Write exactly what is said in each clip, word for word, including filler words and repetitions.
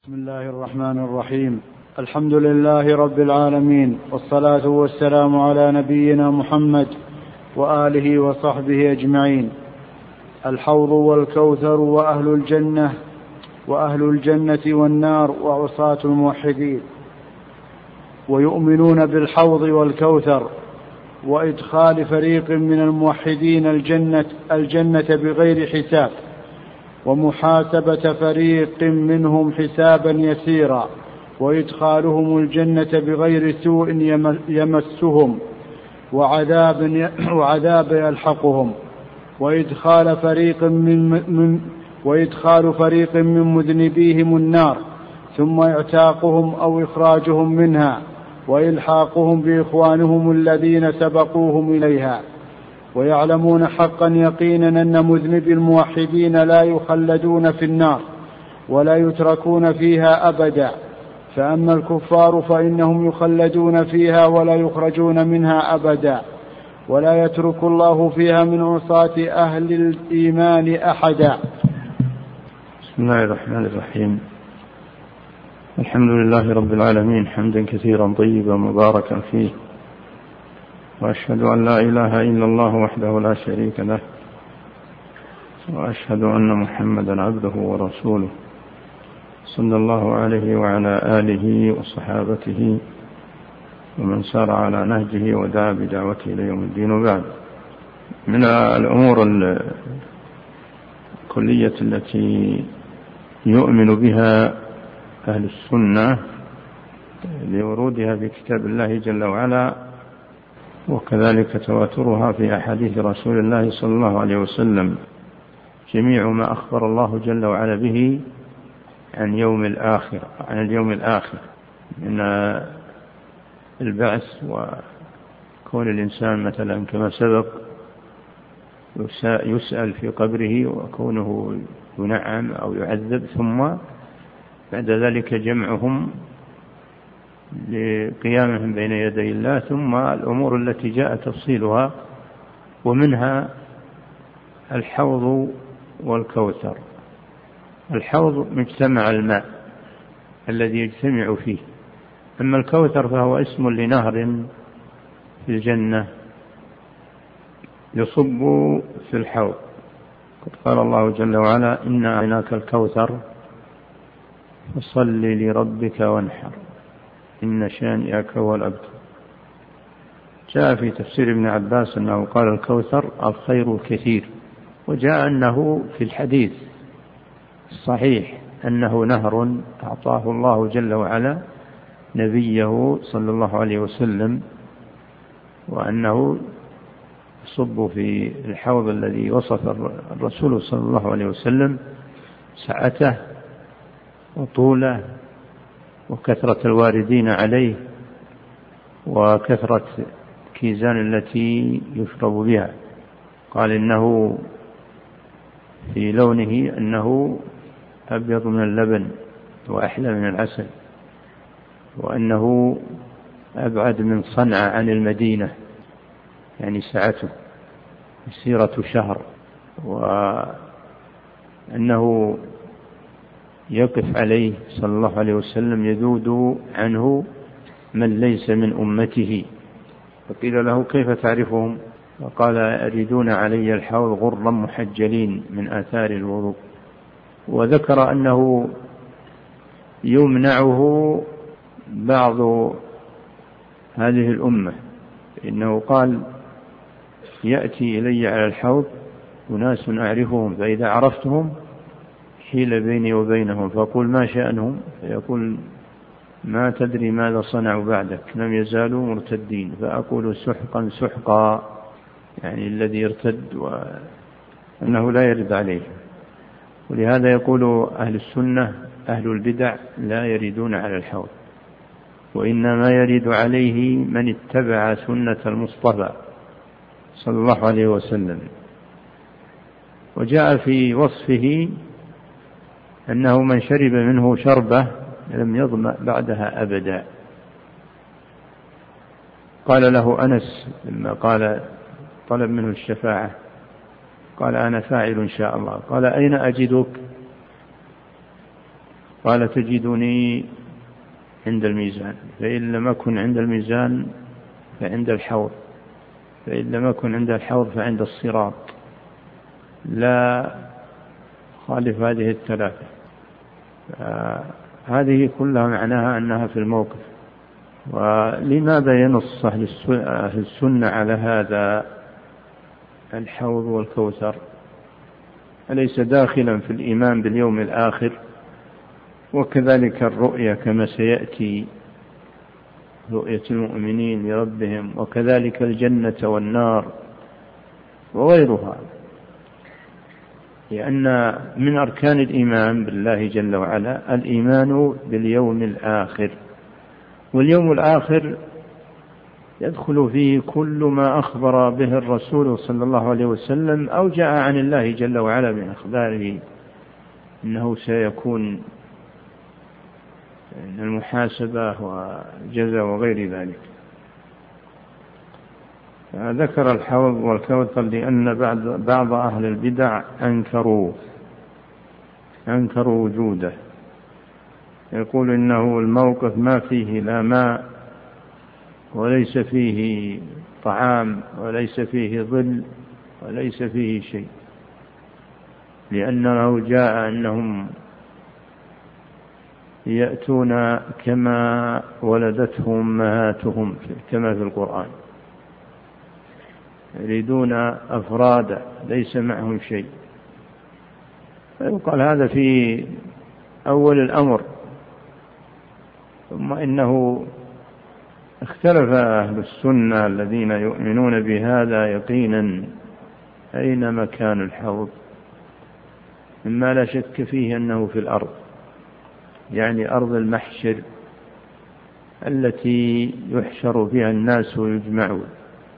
بسم الله الرحمن الرحيم. الحمد لله رب العالمين، والصلاة والسلام على نبينا محمد وآله وصحبه أجمعين. الحوض والكوثر وأهل الجنة وأهل الجنة والنار وعصاة الموحدين. ويؤمنون بالحوض والكوثر وإدخال فريق من الموحدين الجنة, الجنة بغير حساب، ومحاسبة فريق منهم حسابا يسيرا، وإدخالهم الجنة بغير سوء يمسهم وعذاب, وعذاب يلحقهم، وإدخال فريق من, من وإدخال فريق من مذنبيهم النار ثم إعتاقهم أو إخراجهم منها، وإلحاقهم بإخوانهم الذين سبقوهم إليها. ويعلمون حقا يقينا أن مذنبي الموحدين لا يخلدون في النار ولا يتركون فيها أبدا، فأما الكفار فإنهم يخلدون فيها ولا يخرجون منها أبدا، ولا يترك الله فيها من عصاة أهل الإيمان أحدا. بسم الله الرحمن الرحيم. الحمد لله رب العالمين، حمدا كثيرا طيبا مباركا فيه، وأشهد أن لا إله إلا الله وحده لا شريك له، وأشهد أن محمدا عبده ورسوله صلى الله عليه وعلى آله وصحابته ومن سار على نهجه ودعا بدعوته إلى يوم الدين. وبعد، من الأمور الكلية التي يؤمن بها أهل السنة لورودها في كتاب الله جل وعلا، وكذلك تواترها في أحاديث رسول الله صلى الله عليه وسلم، جميع ما أخبر الله جل وعلا به عن يوم الآخر عن اليوم الآخر من البعث، وكون الإنسان مثلا كما سبق يسأل في قبره، وكونه ينعم أو يعذب، ثم بعد ذلك جمعهم لقيامهم بين يدي الله، ثم الأمور التي جاء تفصيلها، ومنها الحوض والكوثر. الحوض مجتمع الماء الذي يجتمع فيه، أما الكوثر فهو اسم لنهر في الجنة يصب في الحوض. قد قال الله جل وعلا: إنا أعطيناك الكوثر فصل لربك وانحر إن شانئك هو الأبتر. جاء في تفسير ابن عباس أنه قال الكوثر الخير الكثير، وجاء أنه في الحديث الصحيح أنه نهر أعطاه الله جل وعلا نبيه صلى الله عليه وسلم، وأنه يصب في الحوض الذي وصف الرسول صلى الله عليه وسلم سعته وطوله وكثرة الواردين عليه وكثرة كيزان التي يشرب بها. قال إنه في لونه أنه أبيض من اللبن وأحلى من العسل، وأنه أبعد من صنعاء عن المدينة، يعني سعته مسيرة شهر، وأنه يقف عليه صلى الله عليه وسلم يذود عنه من ليس من أمته. فقيل له: كيف تعرفهم؟ فقال: يريدون علي الحوض غرا محجلين من آثار الوضوء. وذكر أنه يمنعه بعض هذه الأمة، إنه قال: يأتي إلي على الحوض أناس أعرفهم، فإذا عرفتهم حيل بيني وبينهم، فأقول: ما شأنهم؟ فيقول: ما تدري ماذا صنعوا بعدك، لم يزالوا مرتدين. فأقول: سحقا سحقا، يعني الذي يرتد وأنه لا يرد عليه. ولهذا يقول أهل السنة: أهل البدع لا يردون على الحوض، وإنما يرد عليه من اتبع سنة المصطفى صلى الله عليه وسلم. وجاء في وصفه أنه من شرب منه شربة لم يظمأ بعدها أبدا. قال له أنس لما قال طلب منه الشفاعة، قال: أنا فاعل إن شاء الله. قال: أين أجدك؟ قال تجدني عند الميزان، فإن لم أكن عند الميزان فعند الحوض، فإن لم أكن عند الحوض فعند الصراط، لا خالف هذه الثلاثة. هذه كلها معناها أنها في الموقف. ولماذا ينص أهل السنة على هذا الحوض والكوثر؟ أليس داخلا في الإيمان باليوم الآخر؟ وكذلك الرؤية كما سيأتي، رؤية المؤمنين لربهم، وكذلك الجنة والنار وغيرها، لأن من أركان الإيمان بالله جل وعلا الإيمان باليوم الآخر، واليوم الآخر يدخل فيه كل ما أخبر به الرسول صلى الله عليه وسلم أو جاء عن الله جل وعلا من أخباره إنه سيكون المحاسبة والجزاء وغير ذلك. ذكر الحوض والكوثر لأن بعض أهل البدع أنكروا أنكروا وجوده، يقول إنه الموقف ما فيه لا ماء وليس فيه طعام وليس فيه ظل وليس فيه شيء، لأنه جاء أنهم يأتون كما ولدتهم أمهاتهم كما في القرآن، يريدون أفرادا ليس معهم شيء. فيقال هذا في أول الأمر، ثم إنه اختلف أهل السنة الذين يؤمنون بهذا يقينا أين مكان الحوض، مما لا شك فيه أنه في الأرض، يعني أرض المحشر التي يحشر فيها الناس ويجمعون.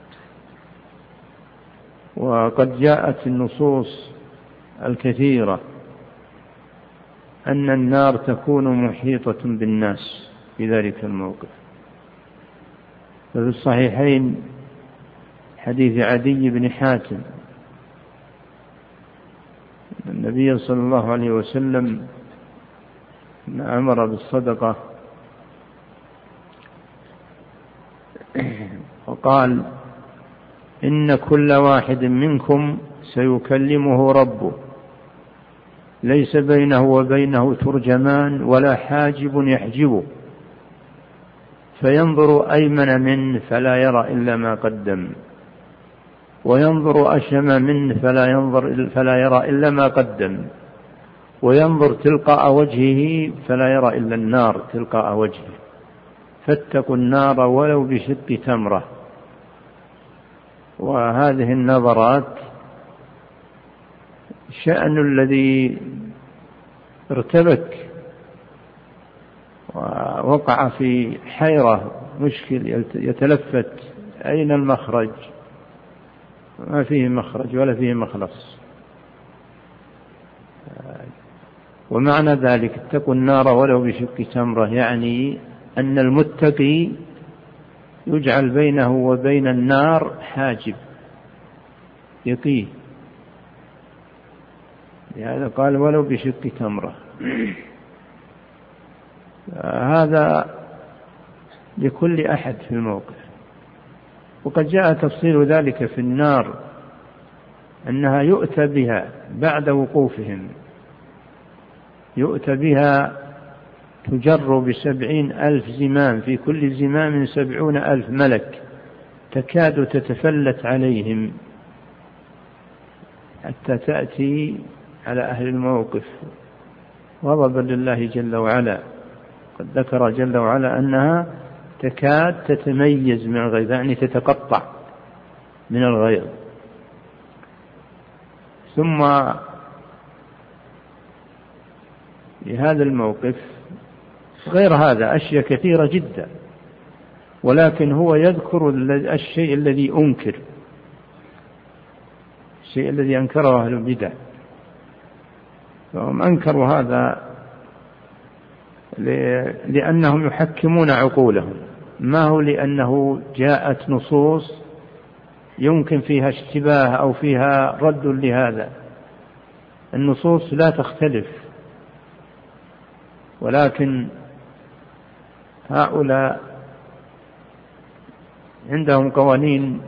وقد جاءت النصوص الكثيرة أن النار تكون محيطة بالناس في ذلك الموقف. ففي الصحيحين حديث عدي بن حاتم النبي صلى الله عليه وسلم أمر بالصدقة وقال إن كل واحد منكم سيكلمه ربه ليس بينه وبينه ترجمان ولا حاجب يحجبه، فينظر أيمن منه فلا يرى إلا ما قدم، وينظر أشم منه فلا ينظر فلا يرى إلا ما قدم، وينظر تلقاء وجهه فلا يرى إلا النار تلقاء وجهه، فاتقوا النار ولو بشق تمرة. وهذه النظرات شأن الذي ارتبك ووقع في حيرة مشكل يتلفت أين المخرج، ما فيه مخرج ولا فيه مخلص. ومعنى ذلك اتقوا النار ولو بشق تمرة، يعني أن المتقي يجعل بينه وبين النار حاجب يقيه، لهذا قال ولو بشق تمرة. هذا لكل أحد في الموقف. وقد جاء تفصيل ذلك في النار أنها يؤتى بها بعد وقوفهم، يؤتى بها تجر بسبعين ألف زمام، في كل زمام سبعون ألف ملك، تكاد تتفلت عليهم حتى تأتي على أهل الموقف غضبا لله جل وعلا. قد ذكر جل وعلا أنها تكاد تتميز من الغيظ، يعني تتقطع من الغيظ. ثم لهذا الموقف غير هذا أشياء كثيرة جدا، ولكن هو يذكر الشيء الذي أنكر، الشيء الذي أنكره أهل البدع. فهم أنكروا هذا لأنهم يحكمون عقولهم، ما هو لأنه جاءت نصوص يمكن فيها اشتباه أو فيها رد لهذا. النصوص لا تختلف، ولكن هؤلاء عندهم قوانين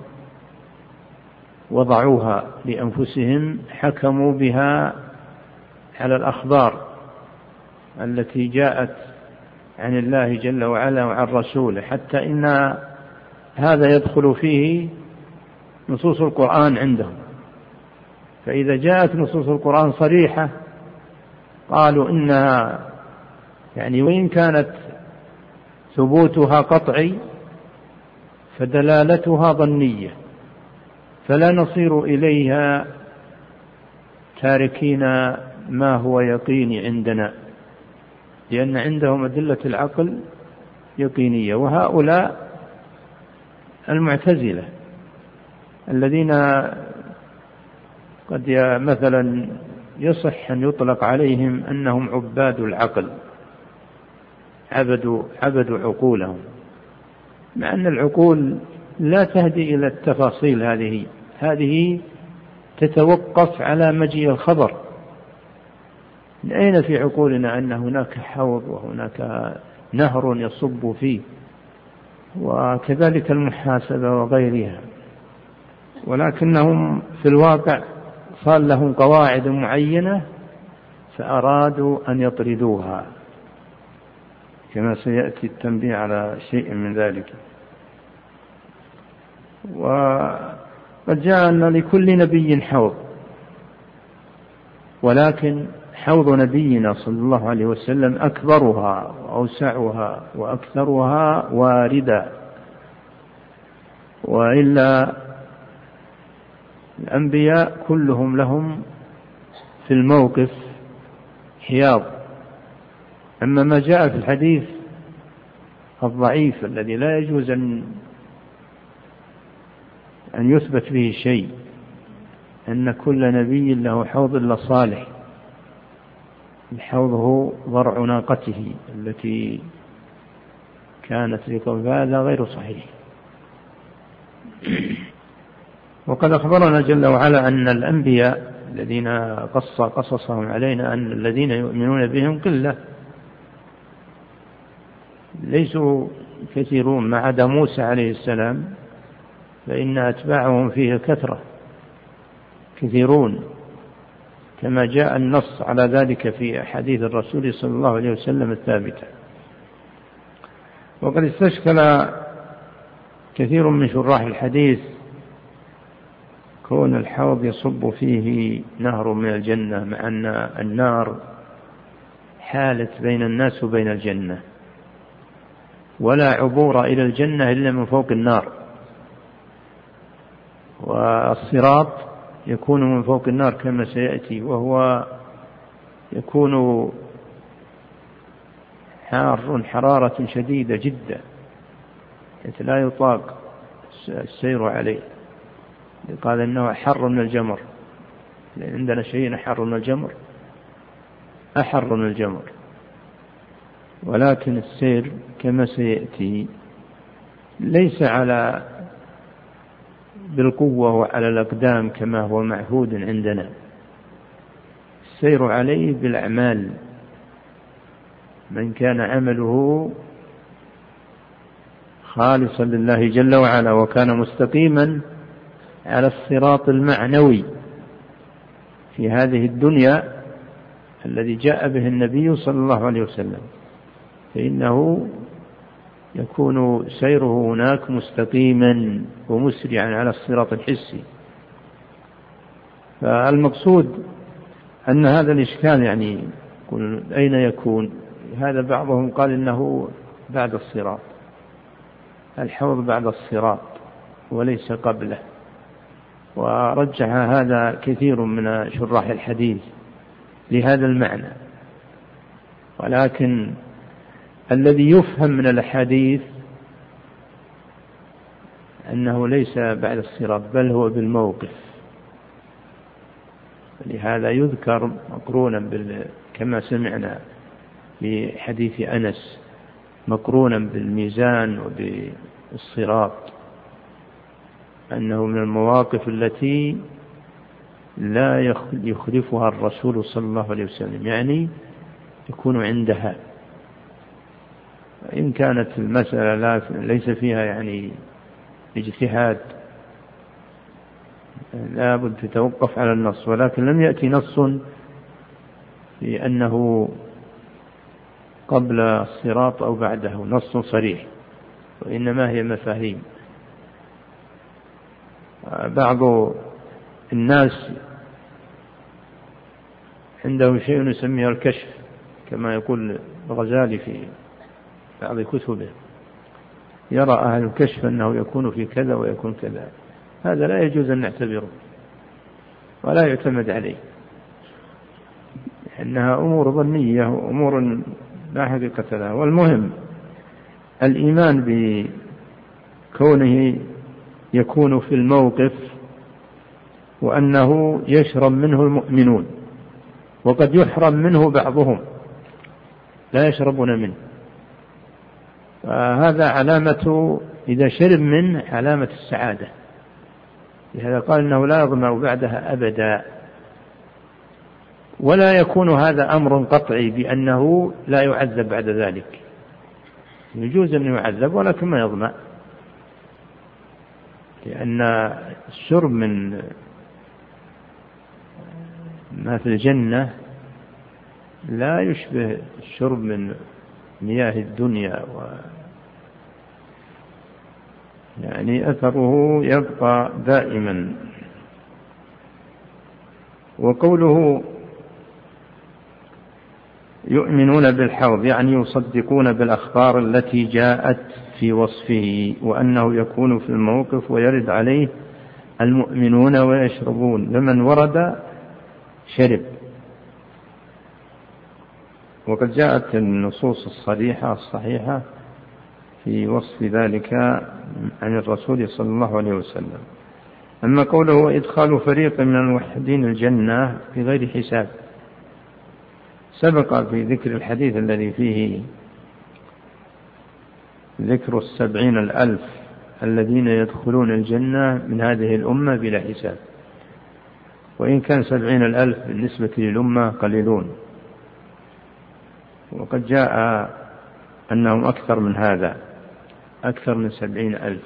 وضعوها لأنفسهم، حكموا بها على الأخبار التي جاءت عن الله جل وعلا وعن رسوله، حتى إن هذا يدخل فيه نصوص القرآن عندهم. فإذا جاءت نصوص القرآن صريحة قالوا إنها يعني وإن كانت ثبوتها قطعي فدلالتها ظنية، فلا نصير إليها تاركين ما هو يقيني عندنا، لأن عندهم أدلة العقل يقينية. وهؤلاء المعتزلة الذين قد مثلا يصح أن يطلق عليهم أنهم عباد العقل، عبدوا, عبدوا عقولهم، مع أن العقول لا تهدي إلى التفاصيل هذه هذه تتوقف على مجيء الخبر. من أين في عقولنا أن هناك حوض وهناك نهر يصب فيه؟ وكذلك المحاسبة وغيرها. ولكنهم في الواقع صار لهم قواعد معينة فأرادوا أن يطردوها، كما سيأتي التنبيه على شيء من ذلك. وقد جاء أن لكل نبي حوض، ولكن حوض نبينا صلى الله عليه وسلم أكبرها وأوسعها وأكثرها واردا، وإلا الأنبياء كلهم لهم في الموقف حياض. أما ما جاء في الحديث الضعيف الذي لا يجوز أن أن يثبت به شيء، أن كل نبي له حوض إلا صالح، الحوض هو ضرع ناقته التي كانت لقوم، هذا غير صحيح. وقد أخبرنا جل وعلا أن الأنبياء الذين قص قصصهم علينا أن الذين يؤمنون بهم قلة، ليسوا كثيرون، ما عدا موسى عليه السلام فإن أتباعهم فيه كثرة كثيرون، كما جاء النص على ذلك في حديث الرسول صلى الله عليه وسلم الثابتة. وقد استشكل كثير من شراح الحديث كون الحوض يصب فيه نهر من الجنة، مع أن النار حالت بين الناس وبين الجنة، ولا عبور إلى الجنة إلا من فوق النار، والصراط يكون من فوق النار كما سيأتي، وهو يكون حار حرارة شديدة جدا لا يطاق السير عليه. قال إنه أحر من الجمر، لأن عندنا شيء أحر من الجمر، أحر من الجمر، ولكن السير كما سيأتي ليس على بالقوة وعلى الأقدام كما هو معهود عندنا، السير عليه بالأعمال. من كان عمله خالصا لله جل وعلا وكان مستقيما على الصراط المعنوي في هذه الدنيا الذي جاء به النبي صلى الله عليه وسلم، فإنه يكون سيره هناك مستقيما ومسرعا على الصراط الحسي. فالمقصود أن هذا الإشكال يعني أين يكون؟ هذا بعضهم قال إنه بعد الصراط، الحوض بعد الصراط وليس قبله، ورجح هذا كثير من شراح الحديث لهذا المعنى. ولكن الذي يفهم من الحديث أنه ليس بعد الصراط بل هو بالموقف، لهذا يذكر مقرونا بال... كما سمعنا في حديث أنس مقرونا بالميزان وبالصراط، أنه من المواقف التي لا يخلفها الرسول صلى الله عليه وسلم، يعني يكون عندها إن كانت المسألة لا ليس فيها يعني اجتهاد لا بد تتوقف على النص، ولكن لم يأتي نص في أنه قبل الصراط أو بعده، نص صريح، وإنما هي مفاهيم. بعض الناس عنده شيء يسميه الكشف كما يقول الغزالي في بعض كتبه، يرى أهل الكشف أنه يكون في كذا ويكون كذا، هذا لا يجوز أن نعتبره ولا يعتمد عليه، إنها أمور ظنية وأمور لا حقيقة لها. والمهم الإيمان بكونه يكون في الموقف وأنه يشرب منه المؤمنون، وقد يحرم منه بعضهم لا يشربون منه، فهذا علامة إذا شرب منه علامة السعادة، لهذا قال إنه لا يظمأ بعدها أبدا. ولا يكون هذا أمر قطعي بأنه لا يعذب بعد ذلك، يجوز أن يعذب ولكن ما يظمأ، لأن الشرب من ما في الجنة لا يشبه الشرب من مياه الدنيا، و يعني أثره يبقى دائما. وقوله يؤمنون بالحوض يعني يصدقون بالأخبار التي جاءت في وصفه، وأنه يكون في الموقف ويرد عليه المؤمنون ويشربون، لمن ورد شرب. وقد جاءت النصوص الصريحة الصحيحة في وصف ذلك عن الرسول صلى الله عليه وسلم. أما قوله إدخال فريق من الموحدين الجنة بغير حساب، سبق في ذكر الحديث الذي فيه ذكر السبعين الألف الذين يدخلون الجنة من هذه الأمة بلا حساب، وإن كان سبعين الألف بالنسبة للأمة قليلون، وقد جاء أنهم أكثر من هذا، أكثر من سبعين ألف،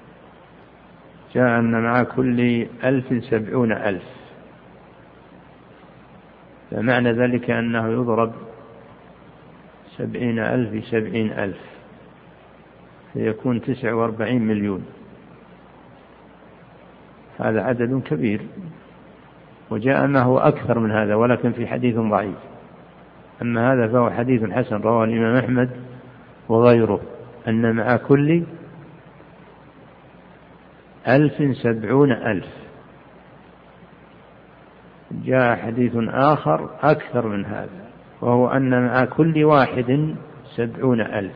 جاء أن مع كل ألف سبعون ألف، فمعنى ذلك أنه يضرب سبعين ألف سبعين ألف فيكون تسع واربعين مليون، هذا عدد كبير. وجاء ما هو أكثر من هذا ولكن في حديث ضعيف، أما هذا فهو حديث حسن رواه الإمام أحمد وغيره، أن مع كل ألف سبعون ألف. جاء حديث آخر أكثر من هذا، وهو أن مع كل واحد سبعون ألف،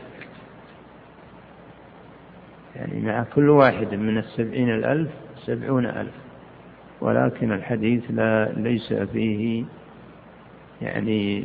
يعني مع كل واحد من السبعين الألف سبعون ألف. ولكن الحديث لا ليس فيه يعني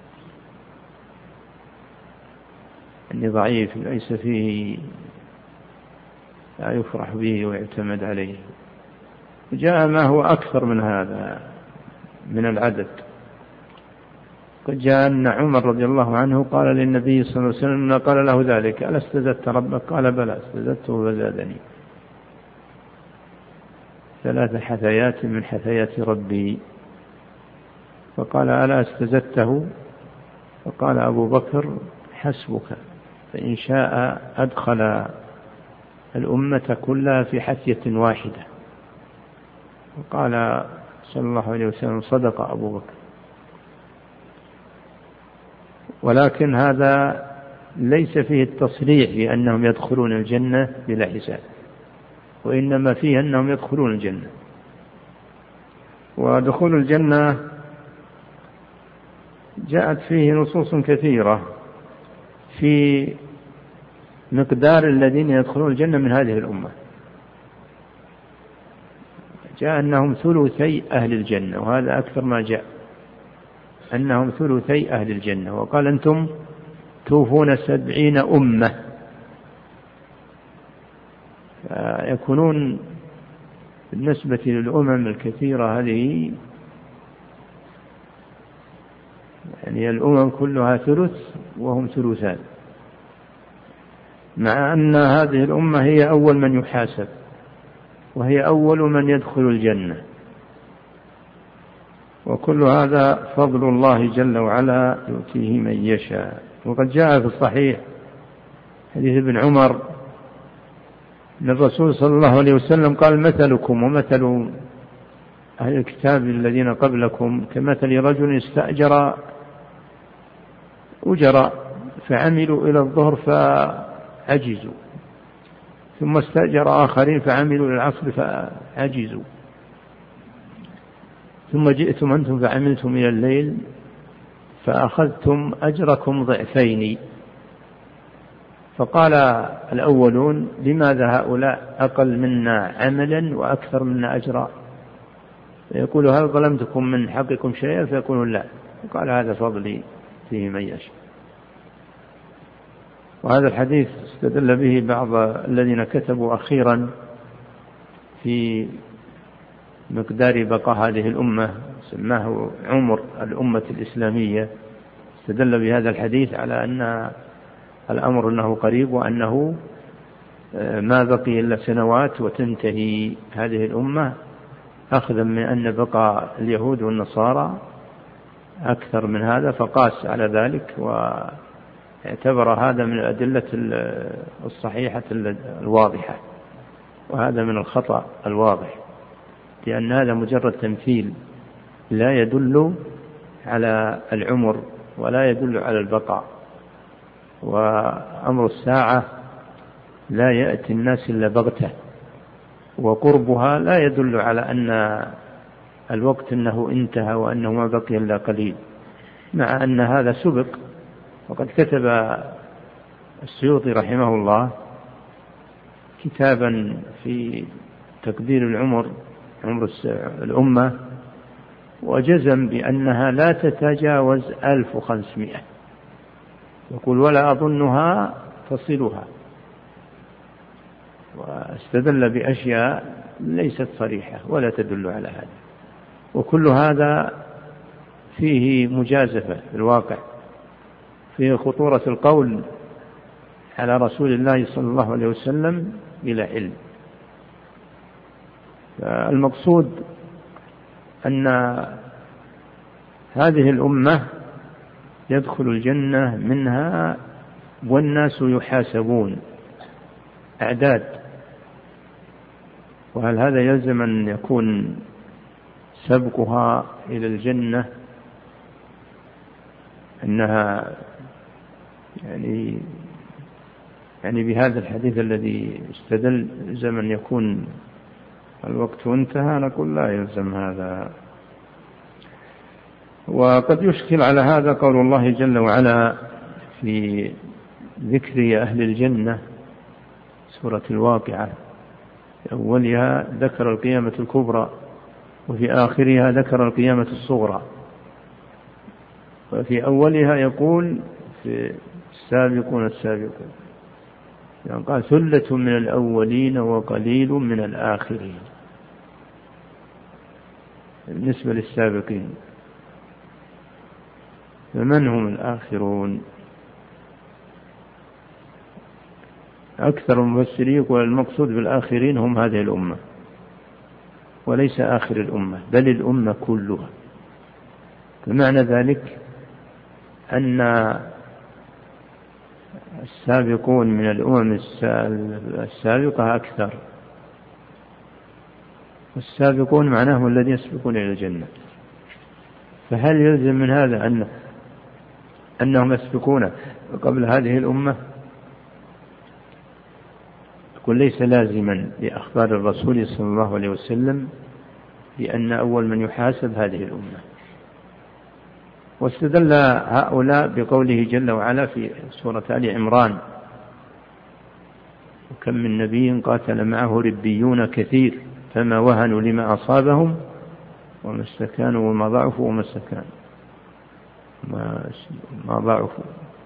يعني ضعيف، ليس فيه لا يفرح به ويعتمد عليه. جاء ما هو أكثر من هذا من العدد. قد جاء أن عمر رضي الله عنه قال للنبي صلى الله عليه وسلم قال له ذلك: ألا استزدت ربك؟ قال: بلى استزدته فزادني. ثلاث حثيات من حثيات ربي. فقال: ألا استزدته؟ فقال أبو بكر: حسبك، فإن شاء أدخل الأمة كلها في حثية واحدة. وقال صلى الله عليه وسلم: صدق أبو بكر. ولكن هذا ليس فيه التصريح بأنهم يدخلون الجنة بلا حساب، وإنما فيه أنهم يدخلون الجنة. ودخول الجنة جاءت فيه نصوص كثيرة في مقدار الذين يدخلون الجنة من هذه الأمة. جاء أنهم ثلثي أهل الجنة، وهذا أكثر ما جاء، أنهم ثلثي أهل الجنة. وقال: أنتم توفون سبعين أمة، يكونون بالنسبة للأمم الكثيرة هذه، يعني الأمم كلها ثلث وهم ثلثان، مع أن هذه الأمة هي أول من يحاسب وهي أول من يدخل الجنة، وكل هذا فضل الله جل وعلا يؤتيه من يشاء. وقد جاء في الصحيح حديث ابن عمر أن الرسول صلى الله عليه وسلم قال: مثلكم ومثل أهل الكتاب الذين قبلكم كمثل رجل استأجر أجرا فعملوا إلى الظهر فعجزوا، ثم استأجر آخرين فعملوا إلى العصر فعجزوا، ثم جئتم أنتم فعملتم إلى الليل فأخذتم أجركم ضعفين. فقال الأولون: لماذا هؤلاء أقل منا عملا وأكثر منا أجرا؟ فيقول: هل ظلمتكم من حقكم شيئا؟ فيقولون: لا. قال: هذا فضلي فيه من يشاء. وهذا الحديث استدل به بعض الذين كتبوا أخيرا في مقدار بقاء هذه الأمة، سماه عمر الأمة الإسلامية، استدل بهذا الحديث على أن الأمر أنه قريب، وأنه ما بقي إلا سنوات وتنتهي هذه الأمة، أخذا من أن بقى اليهود والنصارى أكثر من هذا، فقاس على ذلك واعتبر هذا من الأدلة الصحيحة الواضحة، وهذا من الخطأ الواضح، لأن هذا مجرد تمثيل لا يدل على العمر ولا يدل على البقاء. وأمر الساعة لا يأتي الناس إلا بغتة، وقربها لا يدل على أن الوقت أنه انتهى وأنه ما بقي إلا قليل، مع أن هذا سبق. وقد كتب السيوطي رحمه الله كتابا في تقدير العمر، عمر الأمة، وجزم بأنها لا تتجاوز ألف وخمسمائة، يقول: ولا أظنها تصلها، واستدل بأشياء ليست صريحة ولا تدل على هذا. وكل هذا فيه مجازفة في الواقع، فيه خطورة القول على رسول الله صلى الله عليه وسلم بلا علم. المقصود أن هذه الأمة يدخل الجنة منها والناس يحاسبون أعداد. وهل هذا يلزم أن يكون سبقها إلى الجنة أنها يعني يعني بهذا الحديث الذي استدل زمن يكون الوقت انتهى؟ نقول لا يلزم هذا. وقد يشكل على هذا قول الله جل وعلا في ذكر أهل الجنة سورة الواقعة، في أولها ذكر القيامة الكبرى، وفي آخرها ذكر القيامة الصغرى. وفي أولها يقول في السابقون السابقون، يعني قال: ثلة من الأولين وقليل من الآخرين. بالنسبة للسابقين، فمن هم الآخرون؟ أكثر المفسرين يقول المقصود بالآخرين هم هذه الأمة، وليس آخر الأمة، بل الأمة كلها. فمعنى ذلك أن السابقون من الأمم السابقة أكثر، والسابقون معناهم الذين يسبقون إلى الجنة. فهل يلزم من هذا أن أنهم يسبقون قبل هذه الأمة؟ يقول: ليس لازما لأخبار الرسول صلى الله عليه وسلم بأن أول من يحاسب هذه الأمة. واستدل هؤلاء بقوله جل وعلا في سورة آل عمران: وكم من نبي قاتل معه ربيون كثير فما وهنوا لما أصابهم وما استكانوا وما ضعفوا وما استكانوا ما ضعفوا.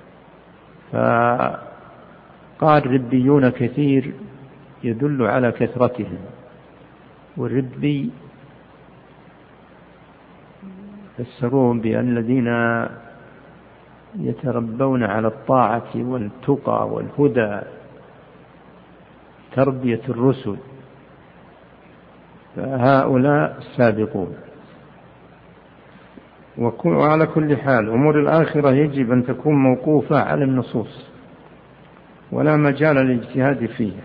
فقال ربيون كثير يدل على كثرتهم، والربي فسروهم بأن الذين يتربون على الطاعة والتقى والهدى تربية الرسل، فهؤلاء السابقون. وعلى كل حال أمور الآخرة يجب أن تكون موقوفة على النصوص ولا مجال للاجتهاد فيها.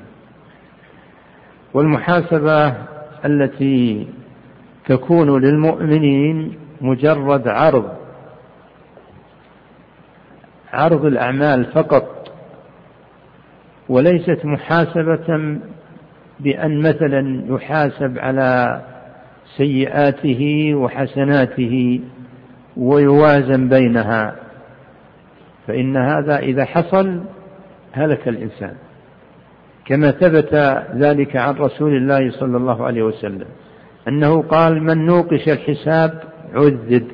والمحاسبة التي تكون للمؤمنين مجرد عرض عرض الأعمال فقط، وليست محاسبة بأن مثلا يحاسب على سيئاته وحسناته ويوازن بينها، فإن هذا إذا حصل هلك الإنسان، كما ثبت ذلك عن رسول الله صلى الله عليه وسلم أنه قال: من نوقش الحساب عذب.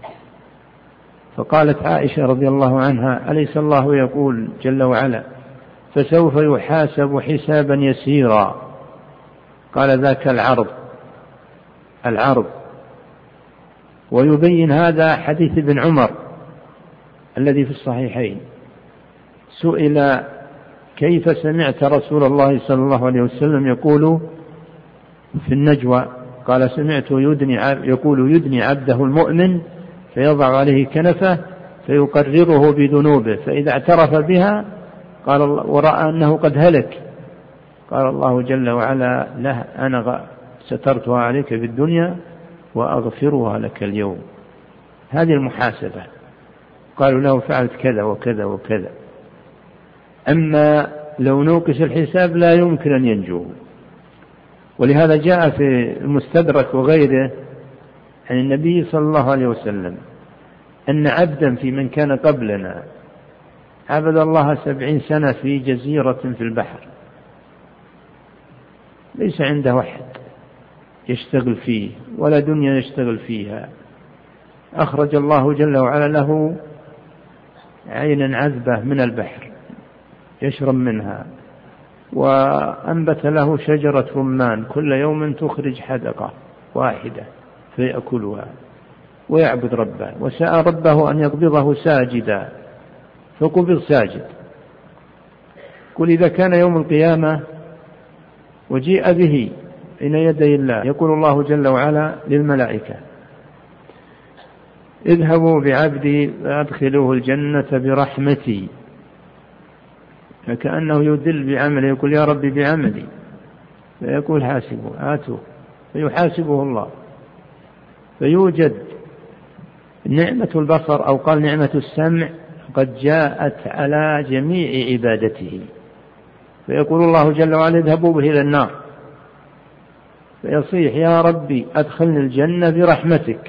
فقالت عائشة رضي الله عنها: أليس الله يقول جل وعلا: فسوف يحاسب حسابا يسيرا؟ قال: ذاك العرض العرض. ويبين هذا حديث ابن عمر الذي في الصحيحين، سئل: كيف سمعت رسول الله صلى الله عليه وسلم يقول في النجوى؟ قال: سمعت يدني يقول يدني عبده المؤمن فيضع عليه كنفه فيقرره بذنوبه، فإذا اعترف بها قال ورأى أنه قد هلك قال الله جل وعلا له: أنا سترتها عليك في الدنيا وأغفرها لك اليوم. هذه المحاسبة. قالوا له: فعلت كذا وكذا وكذا. أما لو نوقش الحساب لا يمكن أن ينجو. ولهذا جاء في المستدرك وغيره عن النبي صلى الله عليه وسلم أن عبدا في من كان قبلنا عبد الله سبعين سنة في جزيرة في البحر، ليس عنده واحد يشتغل فيه ولا دنيا يشتغل فيها. أخرج الله جل وعلا له عينا عذبة من البحر يشرب منها، وأنبت له شجرة رمان كل يوم تخرج حدقة واحدة فيأكلها ويعبد ربه، وسأل ربه أن يقبضه ساجدا فقبض ساجد. قل إذا كان يوم القيامة وجيء به بين يدي الله يقول الله جل وعلا للملائكة: اذهبوا بعبدي فأدخلوه الجنة برحمتي، فكأنه يدل بعمله، يقول: يا ربي بعملي، فيقول: حاسبه آتوه، فيحاسبه الله. فيوجد نعمة البصر أو قال نعمة السمع قد جاءت على جميع عبادته، فيقول الله جل وعلا: اذهبوا به إلى النار، فيصيح: يا ربي أدخلني الجنة برحمتك.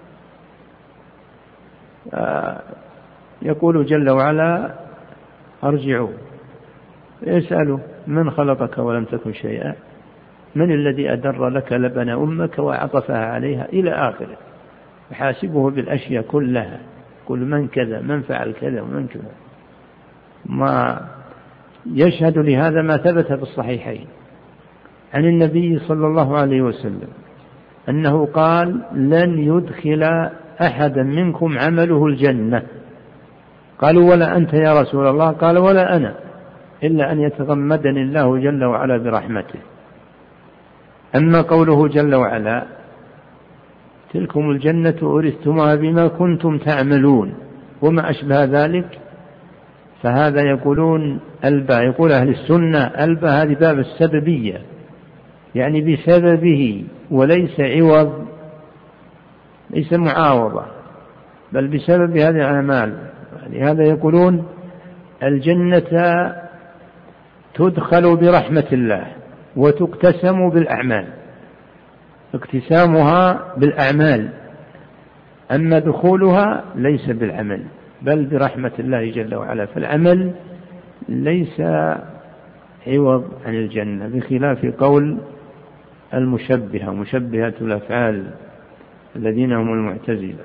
يقول جل وعلا: ارجعوا. يسأله: من خلقك ولم تكن شيئا؟ من الذي أدر لك لبن أمك وعطفها عليها؟ إلى آخره. يحاسبه بالأشياء كلها، كل من كذا، من فعل كذا ومن كذا. ما يشهد لهذا ما ثبت في الصحيحين عن النبي صلى الله عليه وسلم أنه قال: لن يدخل أحدا منكم عمله الجنة. قالوا: ولا أنت يا رسول الله؟ قال: ولا أنا، إلا أن يتغمدني الله جل وعلا برحمته. أما قوله جل وعلا: تلكم الجنة أورثتموها بما كنتم تعملون وما أشبه ذلك، فهذا يقولون ألبى، يقول أهل السنة ألبى هذه باب السببية، يعني بسببه وليس عوض، ليس معاوضة، بل بسبب هذه الأعمال. لهذا يقولون الجنة تدخل برحمة الله وتقتسم بالأعمال، اقتسامها بالأعمال، أما دخولها ليس بالعمل بل برحمة الله جل وعلا. فالعمل ليس عوض عن الجنة، بخلاف قول المشبهة، مشبهة الأفعال الذين هم المعتزلة.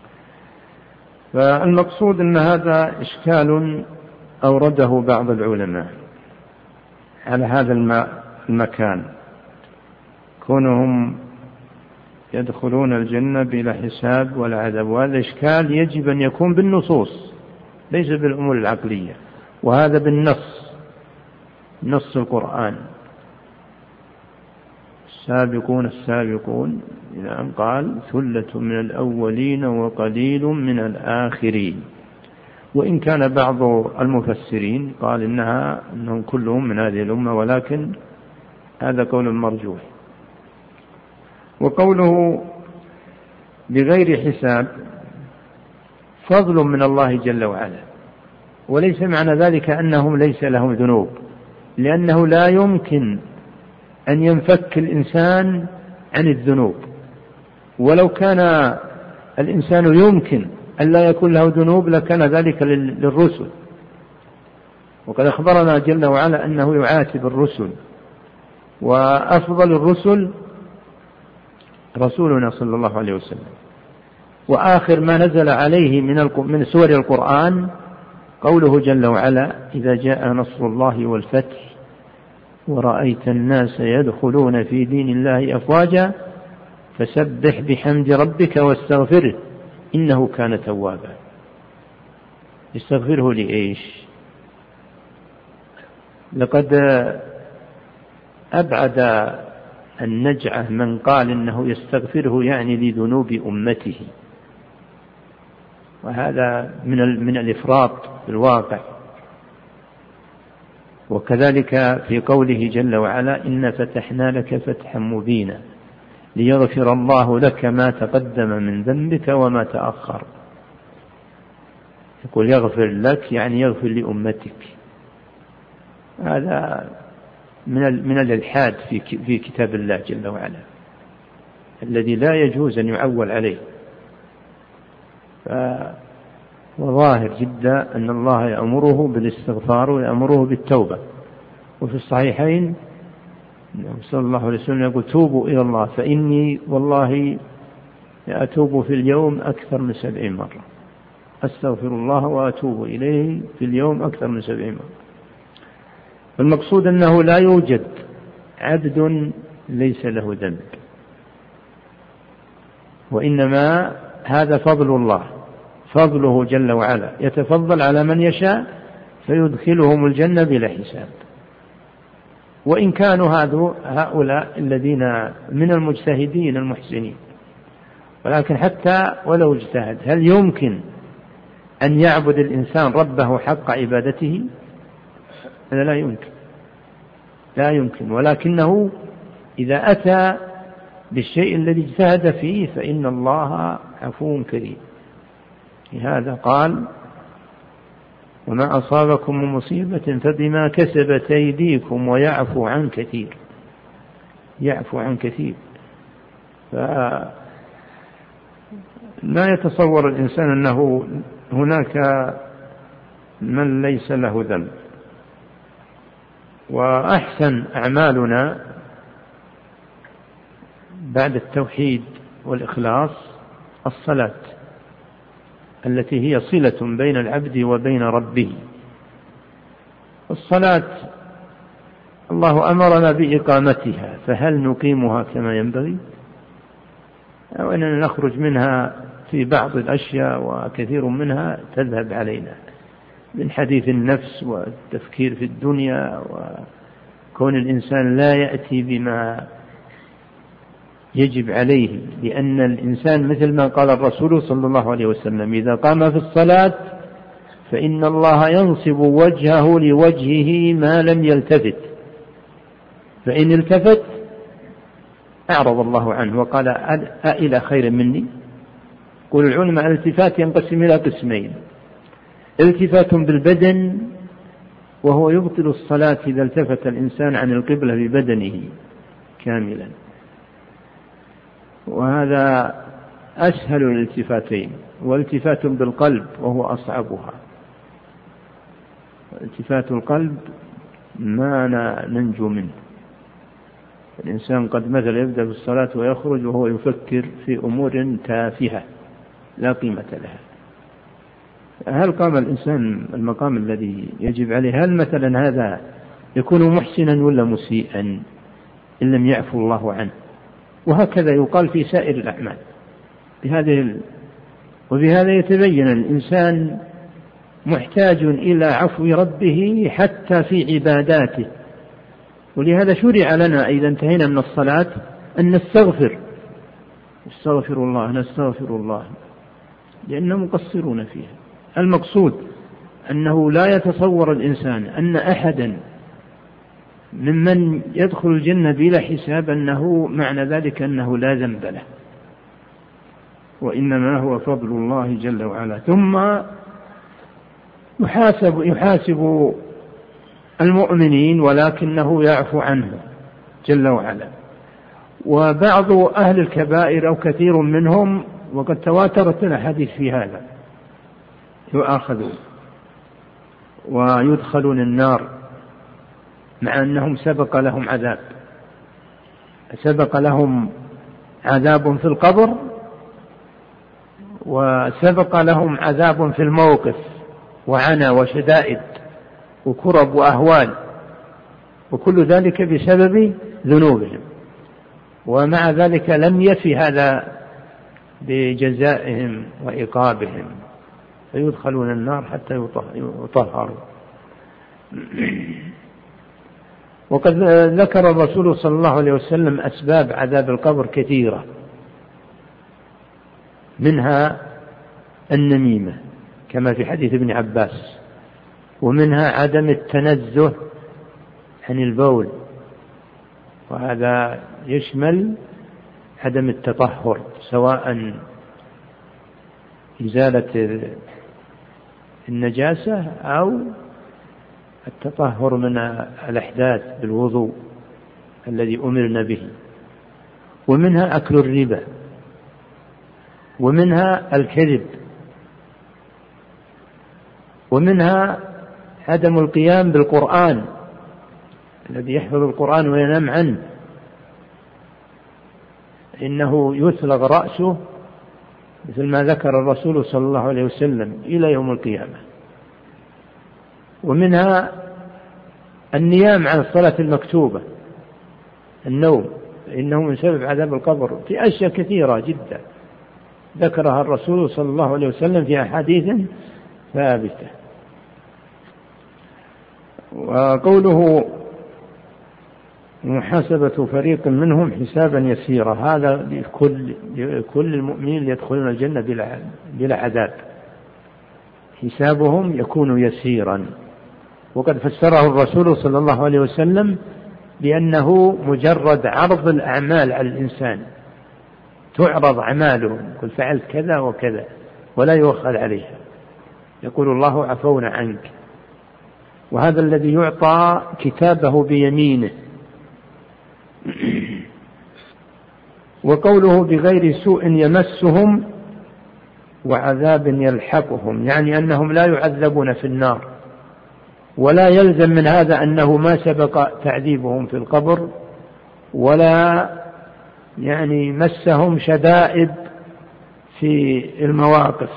فالمقصود أن هذا إشكال أورده بعض العلماء على هذا المكان، كونهم يدخلون الجنة بلا حساب ولا عذاب، وهذا إشكال يجب أن يكون بالنصوص ليس بالأمور العقلية، وهذا بالنص، نص القرآن والسابقون السابقون إلى أن قال ثلة من الأولين وقليل من الآخرين. وإن كان بعض المفسرين قال إنها أنهم كلهم من هذه الأمة، ولكن هذا قول مرجوح. وقوله بغير حساب فضل من الله جل وعلا، وليس معنى ذلك أنهم ليس لهم ذنوب، لأنه لا يمكن أن ينفك الإنسان عن الذنوب، ولو كان الإنسان يمكن أن لا يكون له ذنوب لكان ذلك للرسل، وقد أخبرنا جل وعلا أنه يعاتب الرسل، وأفضل الرسل رسولنا صلى الله عليه وسلم. وآخر ما نزل عليه من سور القرآن قوله جل وعلا إذا جاء نصر الله والفتح ورأيت الناس يدخلون في دين الله أفواجا فسبح بحمد ربك واستغفره إنه كان توابا. استغفره لإيش؟ لقد أبعد النجعة من قال إنه يستغفره يعني لذنوب أمته، وهذا من من الإفراط في الواقع. وكذلك في قوله جل وعلا إن فتحنا لك فتحا مبينا ليغفر الله لك ما تقدم من ذنبك وما تأخر. يقول يغفر لك يعني يغفر لأمتك. هذا من من الإلحاد في في كتاب الله جل وعلا الذي لا يجوز أن يعول عليه. وظاهر جدا أن الله يأمره بالاستغفار ويأمره بالتوبة. وفي الصحيحين صلى الله عليه وسلم يقول توبوا إلى الله فإني والله أتوب في اليوم أكثر من سبعين مرة، أستغفر الله وأتوب إليه في اليوم أكثر من سبعين مرة. المقصود أنه لا يوجد عبد ليس له ذنب، وإنما هذا فضل الله، فضله جل وعلا يتفضل على من يشاء فيدخلهم الجنة بلا حساب. وإن كانوا هؤلاء الذين من المجتهدين المحسنين، ولكن حتى ولو اجتهد هل يمكن أن يعبد الإنسان ربه حق عبادته؟ هذا لا يمكن، لا يمكن. ولكنه إذا أتى بالشيء الذي اجتهد فيه فإن الله عفو كريم. لهذا قال وما أصابكم من مصيبة فبما كسبت أيديكم ويعفو عن كثير، يعفو عن كثير. فما يتصور الإنسان أنه هناك من ليس له ذنب. وأحسن أعمالنا بعد التوحيد والإخلاص الصلاة التي هي صلة بين العبد وبين ربه. الصلاة الله أمرنا بإقامتها، فهل نقيمها كما ينبغي؟ أو أننا نخرج منها في بعض الأشياء وكثير منها تذهب علينا من حديث النفس والتفكير في الدنيا، وكون الإنسان لا يأتي بما يجب عليه، لأن الإنسان مثل ما قال الرسول صلى الله عليه وسلم إذا قام في الصلاة فإن الله ينصب وجهه لوجهه ما لم يلتفت، فإن التفت أعرض الله عنه وقال أإلى خير مني. قول العلماء الالتفات ينقسم إلى قسمين: التفات بالبدن وهو يبطل الصلاة إذا التفت الإنسان عن القبلة ببدنه كاملا، وهذا أسهل الالتفاتين. والتفات بالقلب وهو أصعبها. التفات القلب ما ننجو منه. الإنسان قد مثلا يبدأ بالصلاة ويخرج وهو يفكر في أمور تافهة لا قيمة لها. هل قام الإنسان المقام الذي يجب عليه؟ هل مثلا هذا يكون محسنا ولا مسيئا إن لم يعفو الله عنه؟ وهكذا يقال في سائر الأعمال بهذه ال... وبهذا يتبين الإنسان محتاج إلى عفو ربه حتى في عباداته. ولهذا شرع لنا إذا انتهينا من الصلاة أن نستغفر استغفر الله نستغفر الله لأننا مقصرون فيها. المقصود أنه لا يتصور الإنسان أن أحدا ممن يدخل الجنة بلا حساب أنه معنى ذلك أنه لا ذنب له، وإنما هو فضل الله جل وعلا. ثم يحاسب, يحاسب المؤمنين ولكنه يعفو عنه جل وعلا. وبعض أهل الكبائر أو كثير منهم، وقد تواترت الأحاديث في هذا، يؤاخذون ويدخلون النار مع أنهم سبق لهم عذاب، سبق لهم عذاب في القبر وسبق لهم عذاب في الموقف وعنى وشدائد وكرب وأهوال، وكل ذلك بسبب ذنوبهم، ومع ذلك لم يفي هذا بجزائهم وعقابهم، فيدخلون النار حتى يطهروا. وقد ذكر الرسول صلى الله عليه وسلم أسباب عذاب القبر كثيرة، منها النميمة كما في حديث ابن عباس، ومنها عدم التنزه عن البول، وهذا يشمل عدم التطهر سواء إزالة النجاسة أو التطهر من الأحداث بالوضوء الذي أمرنا به، ومنها أكل الربا، ومنها الكذب، ومنها عدم القيام بالقرآن، الذي يحفظ القرآن وينام عنه إنه يثلغ رأسه مثل ما ذكر الرسول صلى الله عليه وسلم إلى يوم القيامة. ومنها النيام عن الصلاة المكتوبة، النوم، إنه من سبب عذاب القبر في أشياء كثيرة جدا ذكرها الرسول صلى الله عليه وسلم في أحاديث ثابتة. وقوله محاسبة فريق منهم حسابا يسيرا، هذا لكل, لكل المؤمنين يدخلون الجنة بلا, بلا عذاب، حسابهم يكون يسيرا. وقد فسره الرسول صلى الله عليه وسلم بأنه مجرد عرض الأعمال على الإنسان، تعرض أعماله، قل فعلت كذا وكذا ولا يؤخذ عليها، يقول الله عفونا عنك. وهذا الذي يعطى كتابه بيمينه. وقوله بغير سوء يمسهم وعذاب يلحقهم، يعني أنهم لا يعذبون في النار، ولا يلزم من هذا أنه ما سبق تعذيبهم في القبر ولا يعني مسهم شدائد في المواقف،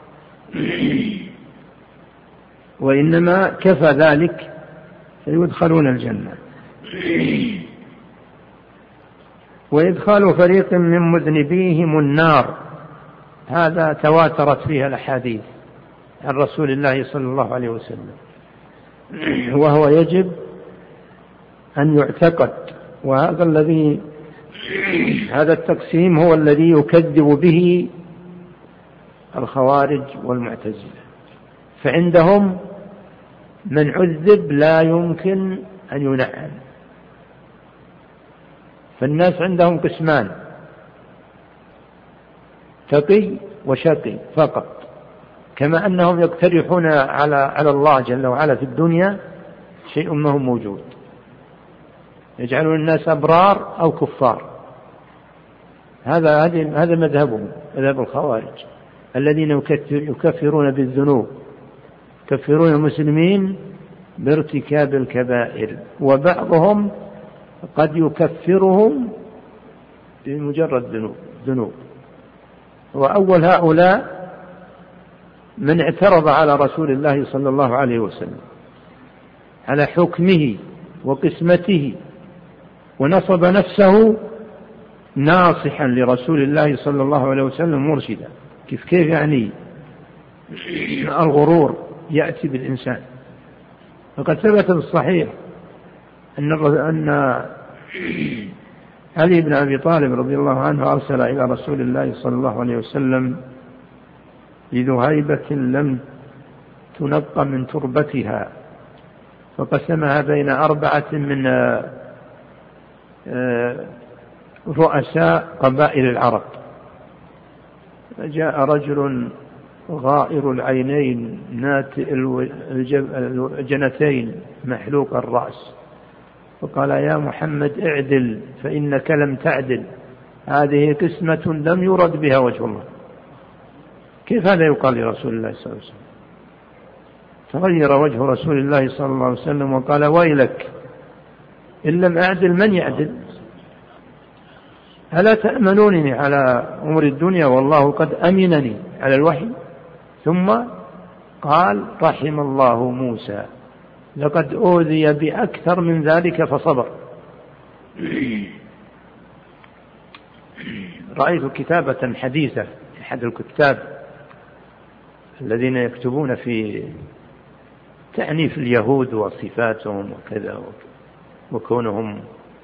وإنما كفى ذلك فيدخلون الجنة. وإدخال فريق من مذنبيهم النار، هذا تواترت فيها الأحاديث عن رسول الله صلى الله عليه وسلم، وهو يجب أن يعتقد. وهذا الذي هذا التقسيم هو الذي يكذب به الخوارج والمعتزلة، فعندهم من عذب لا يمكن أن ينعم. فالناس عندهم قسمان، تقي وشقي فقط، كما أنهم يقترحون على على الله جل وعلا في الدنيا شيء ما هو موجود، يجعلون الناس أبرار أو كفار. هذا هذا مذهبهم، مذهب الخوارج الذين يكفرون بالذنوب، يكفرون المسلمين بارتكاب الكبائر، وبعضهم قد يكفرهم بمجرد ذنوب ذنوب. وأول هؤلاء من اعترض على رسول الله صلى الله عليه وسلم على حكمه وقسمته، ونصب نفسه ناصحا لرسول الله صلى الله عليه وسلم مرشدا. كيف كيف يعني الغرور يأتي بالإنسان. فقد ثبت بالصحيح أن علي بن أبي طالب رضي الله عنه أرسل إلى رسول الله صلى الله عليه وسلم بذهيبة لم تنق من تربتها، فقسمها بين أربعة من رؤساء قبائل العرب. جاء رجل غائر العينين ناتئ الجنتين محلوق الرأس، فقال: يا محمد اعدل فإنك لم تعدل، هذه قسمة لم يرد بها وجه الله. كيف هذا يقال لرسول الله صلى الله عليه وسلم؟ تغير وجه رسول الله صلى الله عليه وسلم وقال: ويلك إن لم أعدل من يعدل؟ ألا تأمنونني على أمور الدنيا والله قد أمنني على الوحي؟ ثم قال: رحم الله موسى لقد أوذي بأكثر من ذلك فصبر. رأيت كتابة حديثة أحد الكتاب الذين يكتبون في تعنيف اليهود وصفاتهم وكذا وكونهم،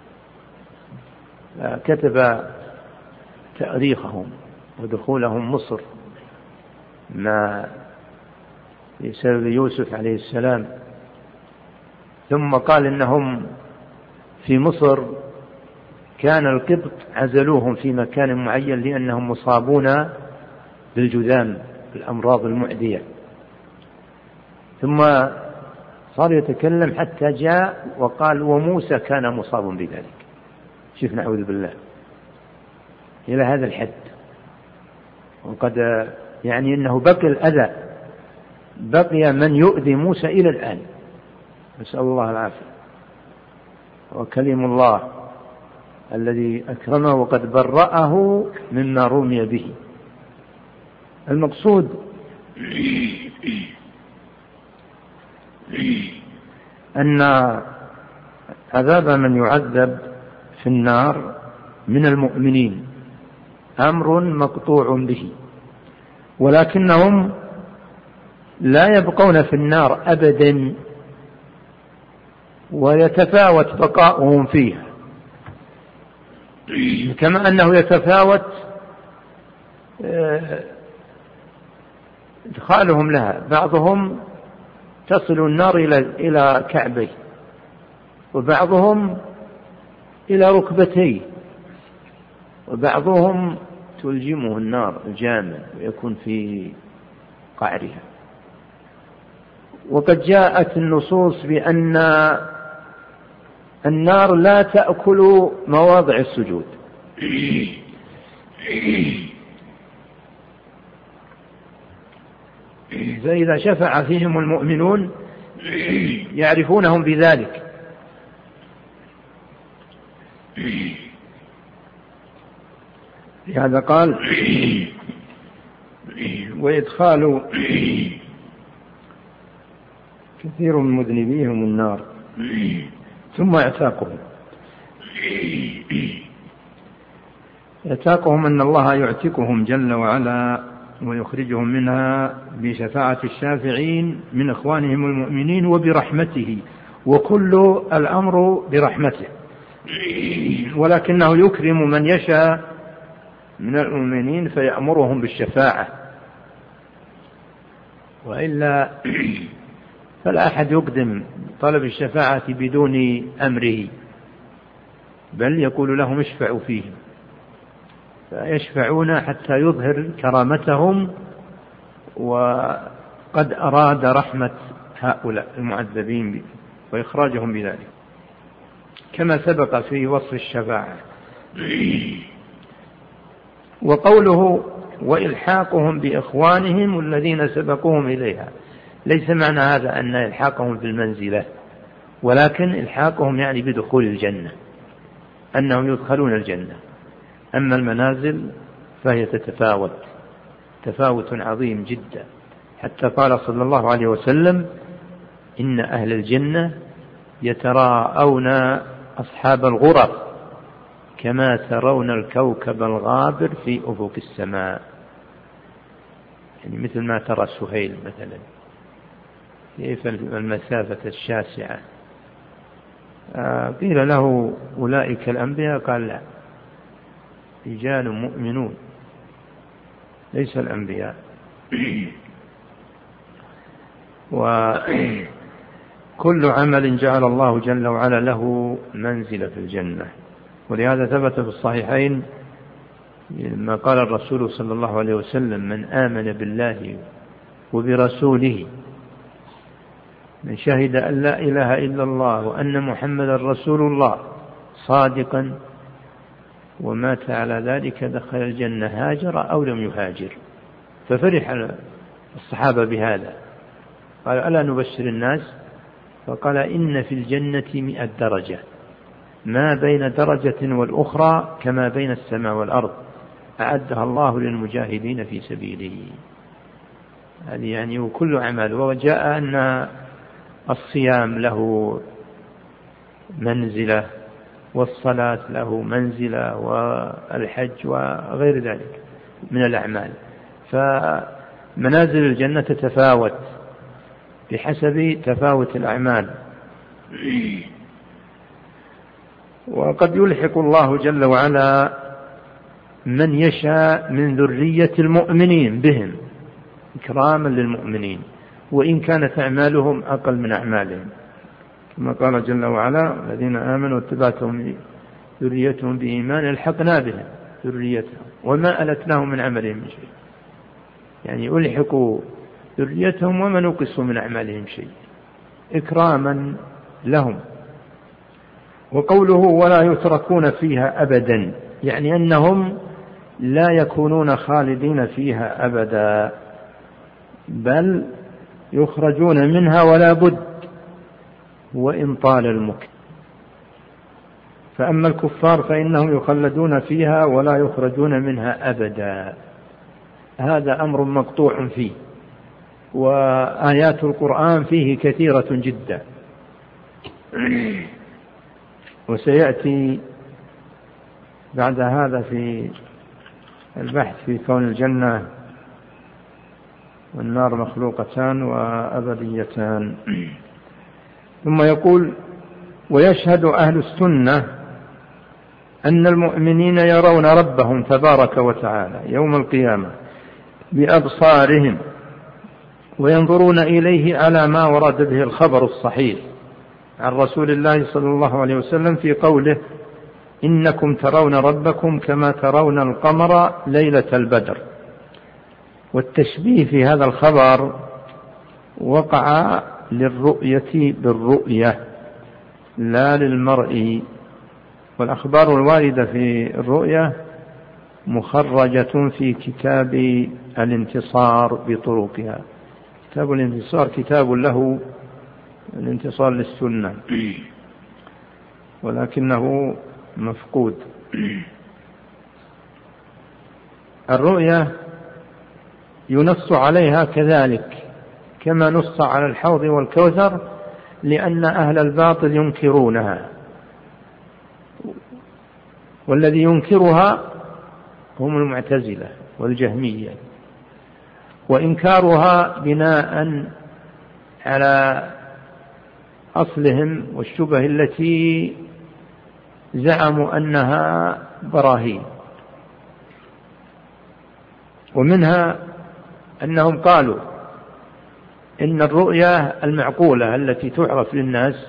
كتب تاريخهم ودخولهم مصر ما بسبب يوسف عليه السلام، ثم قال إنهم في مصر كان القبط عزلوهم في مكان معين لأنهم مصابون بالجذام بالأمراض المعدية، ثم صار يتكلم حتى جاء وقال: وموسى كان مصاب بذلك. شوف، نعوذ بالله إلى هذا الحد. وقد يعني أنه بقي الأذى، بقي من يؤذي موسى إلى الآن، نسأل الله العافية. وكلم الله الذي أكرمه وقد برأه مما رمي به. المقصود أن عذاب من يعذب في النار من المؤمنين أمر مقطوع به، ولكنهم لا يبقون في النار أبدا، ويتفاوت بقاؤهم فيها كما أنه يتفاوت إدخالهم لها. بعضهم تصل النار إلى كعبيه، وبعضهم إلى ركبتيه، وبعضهم تلجمه النار الجامع ويكون في قعرها. وقد جاءت النصوص بأن النار لا تأكل مواضع السجود، فإذا شفع فيهم المؤمنون يعرفونهم بذلك. لهذا قال: وإدخال كثير من مذنبيهم النار ثم اعتاقهم. اعتاقهم أن الله يعتقهم جل وعلا ويخرجهم منها بشفاعة الشافعين من إخوانهم المؤمنين وبرحمته، وكل الأمر برحمته، ولكنه يكرم من يشاء من المؤمنين فيأمرهم بالشفاعة، وإلا فلا أحد يقدم طلب الشفاعة بدون أمره، بل يقول لهم اشفعوا فيهم، فيشفعون حتى يظهر كرامتهم وقد أراد رحمة هؤلاء المعذبين وإخراجهم بذلك، كما سبق في وصف الشفاعة. وقوله وإلحاقهم بإخوانهم الذين سبقوهم إليها، ليس معنى هذا أن إلحاقهم بالمنزلة، ولكن إلحاقهم يعني بدخول الجنة، أنهم يدخلون الجنة. أما المنازل فهي تتفاوت تفاوت عظيم جدا، حتى قال صلى الله عليه وسلم: إن أهل الجنة يتراءون أصحاب الغرف كما ترون الكوكب الغابر في أفق السماء، يعني مثل ما ترى سهيل مثلا، كيف المسافة الشاسعة. قيل له: أولئك الأنبياء؟ قال: لا، رجال مؤمنون ليس الأنبياء. وكل عمل جعل الله جل وعلا له منزلة في الجنة. ولهذا ثبت في الصحيحين ما قال الرسول صلى الله عليه وسلم: من آمن بالله وبرسوله، من شهد أن لا إله إلا الله وأن محمد رسول الله صادقا ومات على ذلك دخل الجنة هاجر أو لم يهاجر. ففرح الصحابة بهذا، قال: ألا نبشر الناس؟ فقال: إن في الجنة مئة درجة، ما بين درجة والأخرى كما بين السماء والأرض، أعدها الله للمجاهدين في سبيله. هذه يعني وكل عمل. وجاء أن الصيام له منزلة، والصلاة له منزلة، والحج وغير ذلك من الأعمال. فمنازل الجنة تتفاوت بحسب تفاوت الأعمال. وقد يلحق الله جل وعلا من يشاء من ذرية المؤمنين بهم إكراما للمؤمنين، وإن كانت أعمالهم أقل من أعمالهم، كما قال جل وعلا: الذين آمنوا واتبعتهم ذريتهم بإيمان الحقنا بهم ذريتهم وما ألتناهم من عملهم من شيء. يعني ألحقوا ذريتهم وما نقصوا من أعمالهم شيء إكراما لهم. وقوله: ولا يتركون فيها أبدا، يعني أنهم لا يكونون خالدين فيها أبدا، بل يخرجون منها ولا بد وإن طال المكث. فأما الكفار فإنهم يخلدون فيها ولا يخرجون منها أبدا. هذا أمر مقطوع فيه، وآيات القرآن فيه كثيرة جدا. وسيأتي بعد هذا في البحث في كون الجنة والنار مخلوقتان وأبديتان. ثم يقول: ويشهد أهل السنة أن المؤمنين يرون ربهم تبارك وتعالى يوم القيامة بأبصارهم، وينظرون إليه على ما ورد به الخبر الصحيح عن رسول الله صلى الله عليه وسلم في قوله: إنكم ترون ربكم كما ترون القمر ليلة البدر. والتشبيه في هذا الخبر وقع للرؤية بالرؤية لا للمرء. والأخبار الواردة في الرؤية مخرجة في كتاب الانتصار بطرقها. كتاب الانتصار كتاب له الانتصار للسنة، ولكنه مفقود. الرؤية ينص عليها كذلك كما نص على الحوض والكوثر، لأن أهل الباطل ينكرونها، والذي ينكرها هم المعتزلة والجهمية، وإنكارها بناء على أصلهم والشبه التي زعموا أنها براهين. ومنها أنهم قالوا إن الرؤيا المعقولة التي تعرف للناس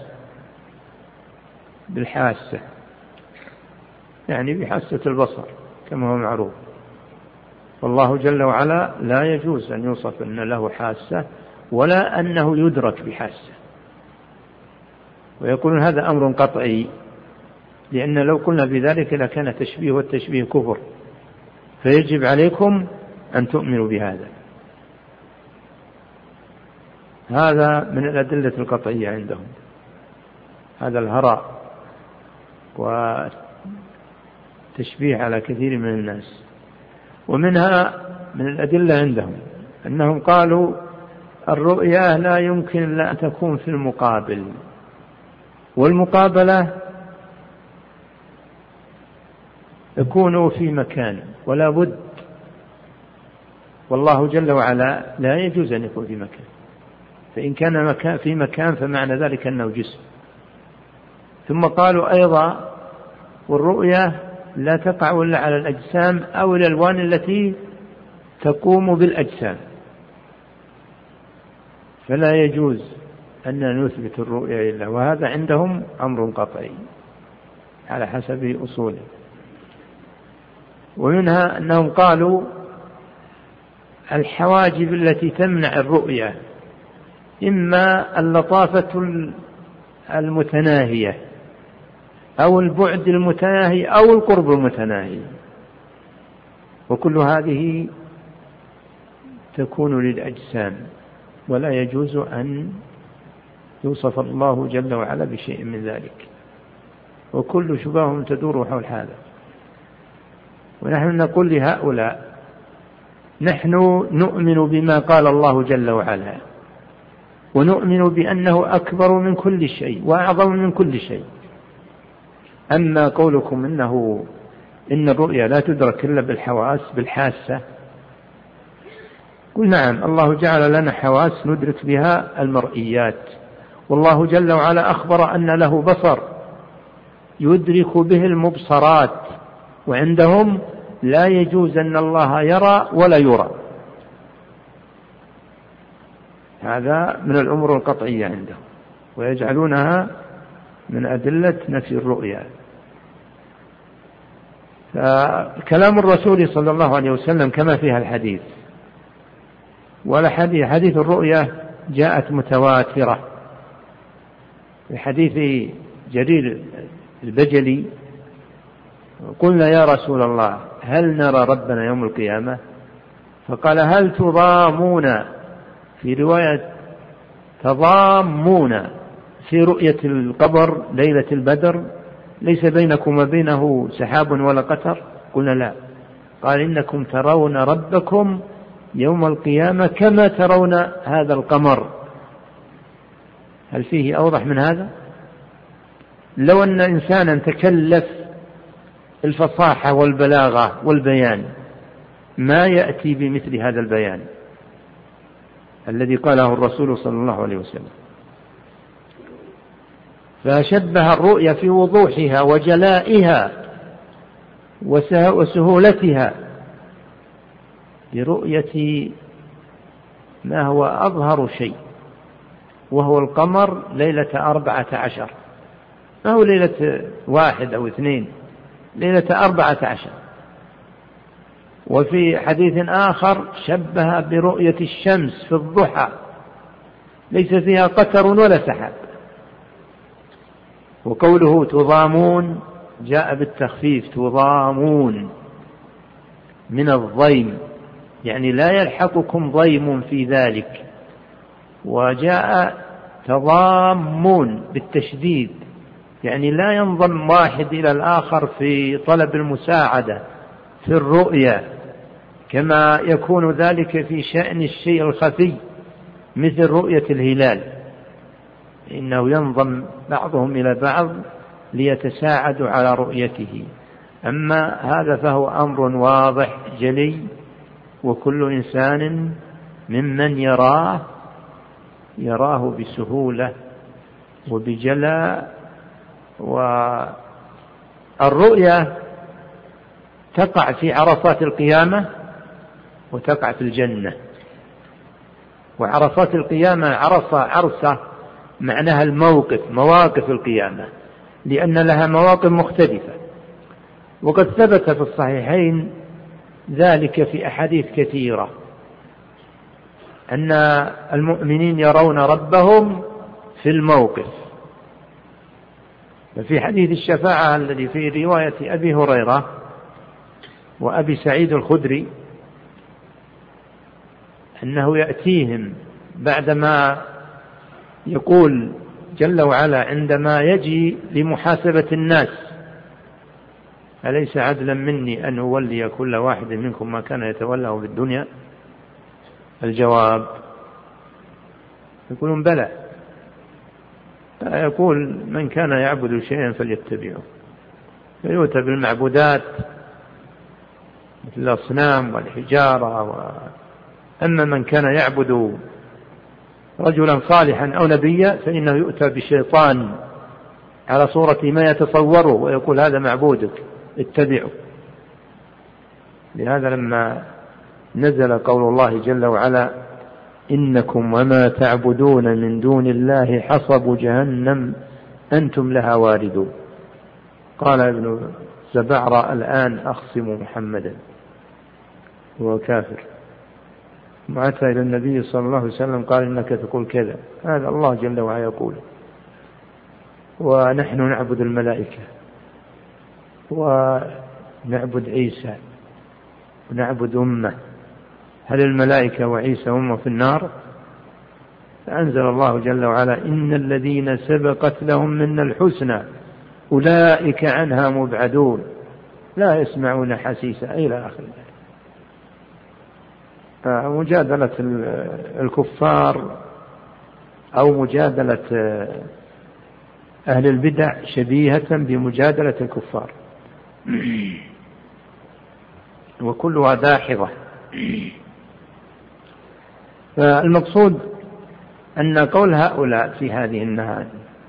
بالحاسة، يعني بحاسة البصر كما هو معروف، والله جل وعلا لا يجوز أن يوصف أن له حاسة ولا أنه يدرك بحاسة. ويقولون هذا أمر قطعي، لأن لو قلنا بذلك لكان تشبيه، والتشبيه كفر، فيجب عليكم أن تؤمنوا بهذا. هذا من الأدلة القطعية عندهم، هذا الهراء وتشبيه على كثير من الناس. ومنها من الأدلة عندهم أنهم قالوا الرؤيا لا يمكن لا تكون في المقابل، والمقابلة يكون في مكان ولا بد، والله جل وعلا لا يجوز أن يكون في مكان، فإن كان مكان في مكان فمعنى ذلك أنه جسم. ثم قالوا أيضا والرؤيا لا تقع إلا على الأجسام أو الألوان التي تقوم بالأجسام، فلا يجوز أن نثبت الرؤيا إلا، وهذا عندهم أمر قطعي على حسب أصوله. ومنها أنهم قالوا الحواجب التي تمنع الرؤيا إما اللطافة المتناهية أو البعد المتناهي أو القرب المتناهي، وكل هذه تكون للأجسام، ولا يجوز أن يوصف الله جل وعلا بشيء من ذلك، وكل شبههم تدور حول هذا. ونحن نقول لهؤلاء نحن نؤمن بما قال الله جل وعلا، ونؤمن بأنه أكبر من كل شيء وأعظم من كل شيء. أما قولكم إنه إن الرؤيا لا تدرك إلا بالحواس بالحاسة، قل نعم، الله جعل لنا حواس ندرك بها المرئيات، والله جل وعلا أخبر أن له بصر يدرك به المبصرات، وعندهم لا يجوز أن الله يرى ولا يرى. هذا من الأمور القطعية عندهم، ويجعلونها من أدلة نفي الرؤيا. فكلام الرسول صلى الله عليه وسلم كما فيها الحديث، ولا حديث حديث الرؤيا جاءت متواترة. في حديث جرير البجلي قلنا يا رسول الله هل نرى ربنا يوم القيامة؟ فقال هل تضامون، في رواية تضامون في رؤية القبر ليلة البدر ليس بينكم وبينه سحاب ولا قطر؟ قلنا لا. قال إنكم ترون ربكم يوم القيامة كما ترون هذا القمر. هل فيه أوضح من هذا؟ لو أن إنسانا تكلف الفصاحة والبلاغة والبيان ما يأتي بمثل هذا البيان الذي قاله الرسول صلى الله عليه وسلم. فشبه الرؤيا في وضوحها وجلائها وسهولتها برؤية ما هو أظهر شيء، وهو القمر ليلة أربعة عشر، ما هو ليلة واحد أو اثنين، ليلة أربعة عشر. وفي حديث آخر شبه برؤية الشمس في الضحى ليس فيها قتر ولا سحاب. وقوله تضامون جاء بالتخفيف، تضامون من الضيم، يعني لا يلحقكم ضيم في ذلك. وجاء تضامون بالتشديد، يعني لا ينضم واحد إلى الآخر في طلب المساعدة في الرؤيا، كما يكون ذلك في شأن الشيء الخفي مثل رؤية الهلال، إنه ينضم بعضهم إلى بعض ليتساعدوا على رؤيته. أما هذا فهو أمر واضح جلي، وكل إنسان ممن يراه يراه بسهولة وبجلاء. والرؤيا تقع في عرصات القيامة وتقع في الجنة. وعرصات القيامة عرصة عرصة معناها الموقف، مواقف القيامة، لأن لها مواقف مختلفة. وقد ثبت في الصحيحين ذلك في أحاديث كثيرة أن المؤمنين يرون ربهم في الموقف. ففي حديث الشفاعة الذي في رواية أبي هريرة وأبي سعيد الخدري أنه يأتيهم بعدما يقول جل وعلا عندما يجي لمحاسبة الناس أليس عدلا مني أن أولي كل واحد منكم ما كان يتولاه في الدنيا؟ الجواب يقولون بلى. يقول من كان يعبد شيئا فليتبعه، فيؤتى بالمعبودات مثل الأصنام والحجارة و... أما من كان يعبد رجلا صالحا أو نبيا فإنه يؤتى بشيطان على صورة ما يتصوره ويقول هذا معبودك اتبعوا. لهذا لما نزل قول الله جل وعلا إنكم وما تعبدون من دون الله حصب جهنم أنتم لها واردون، قال ابن زبعرة الآن أخصم محمدا، هو كافر، وأتى إلى النبي صلى الله عليه وسلم قال إنك تقول كذا. هذا الله جل وعلا يقول. ونحن نعبد الملائكة ونعبد عيسى ونعبد أمة، هل الملائكة وعيسى أمة في النار؟ فأنزل الله جل وعلا إن الذين سبقت لهم من الحسنى أولئك عنها مبعدون لا يسمعون حسيسا إلى آخر. مجادلة الكفار أو مجادلة أهل البدع شبيهة بمجادلة الكفار، وكلها داحضة. فالمقصود أن قول هؤلاء في هذه النهاية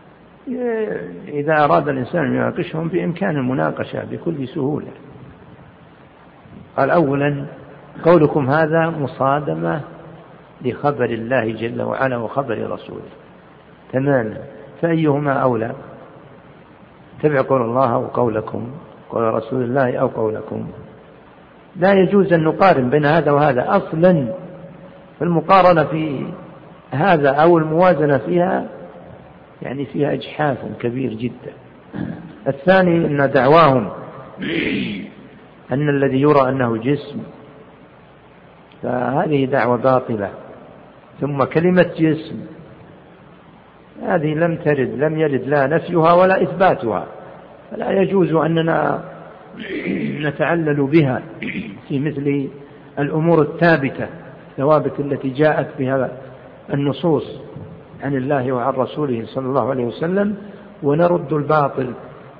إذا أراد الإنسان أن يناقشهم بإمكان المناقشة بكل سهولة. قال أولا قولكم هذا مصادمة لخبر الله جل وعلا وخبر رسوله تماما، فأيهما أولى؟ تبع قول الله أو قولكم، قول رسول الله أو قولكم. لا يجوز أن نقارن بين هذا وهذا أصلا. فالمقارنة في هذا أو الموازنة فيها يعني فيها إجحاف كبير جدا. الثاني أن دعواهم أن الذي يرى أنه جسم، فهذه دعوة باطلة. ثم كلمة جسم هذه لم ترد، لم يرد لا نفيها ولا إثباتها، فلا يجوز أننا نتعلل بها في مثل الأمور الثابتة الثوابت التي جاءت بها النصوص عن الله وعن رسوله صلى الله عليه وسلم، ونرد الباطل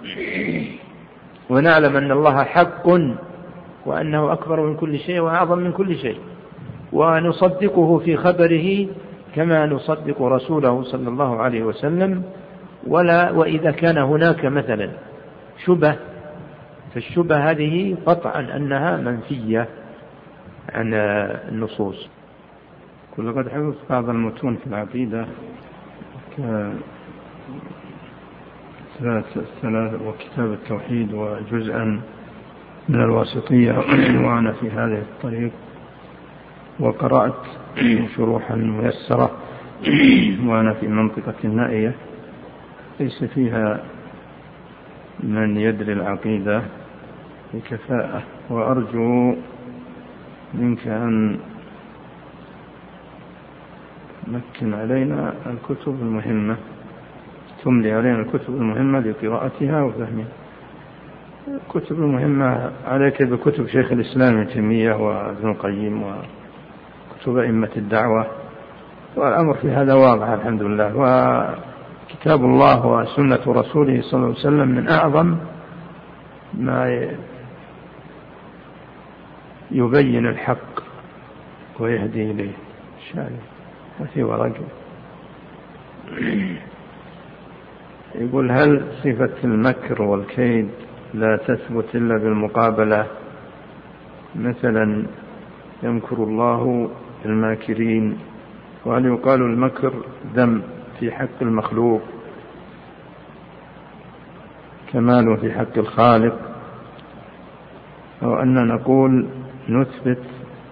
ونعلم أن الله حق وأنه أكبر من كل شيء وأعظم من كل شيء، ونصدقه في خبره كما نصدق رسوله صلى الله عليه وسلم. ولا وإذا كان هناك مثلا شبه، فالشبه هذه قطعا أنها منفية عن النصوص. كل قد حفظ بعض المتون في العقيدة كثلاث وكتاب التوحيد وجزءا من الواسطية وأنا في هذه الطريق، وقرأت شروحا ميسرة وأنا في منطقة النائية ليس فيها من يدري العقيدة بكفاءة. وأرجو منك أن تمكن علينا الكتب المهمة، تملي علينا الكتب المهمة لقراءتها وفهمها. الكتب المهمة عليك بكتب شيخ الإسلام ابن تيمية وابن القيم وكتب أئمة الدعوة، والأمر في هذا واضح الحمد لله. وكتاب الله وسنة رسوله صلى الله عليه وسلم من أعظم ما يبين الحق ويهدي إليه شأنه. وفي ورقة يقول هل صفة المكر والكيد لا تثبت إلا بالمقابلة؟ مثلا يمكر الله الماكرين، وهل يقال المكر ذم في حق المخلوق كمال في حق الخالق، أو أن نقول نثبت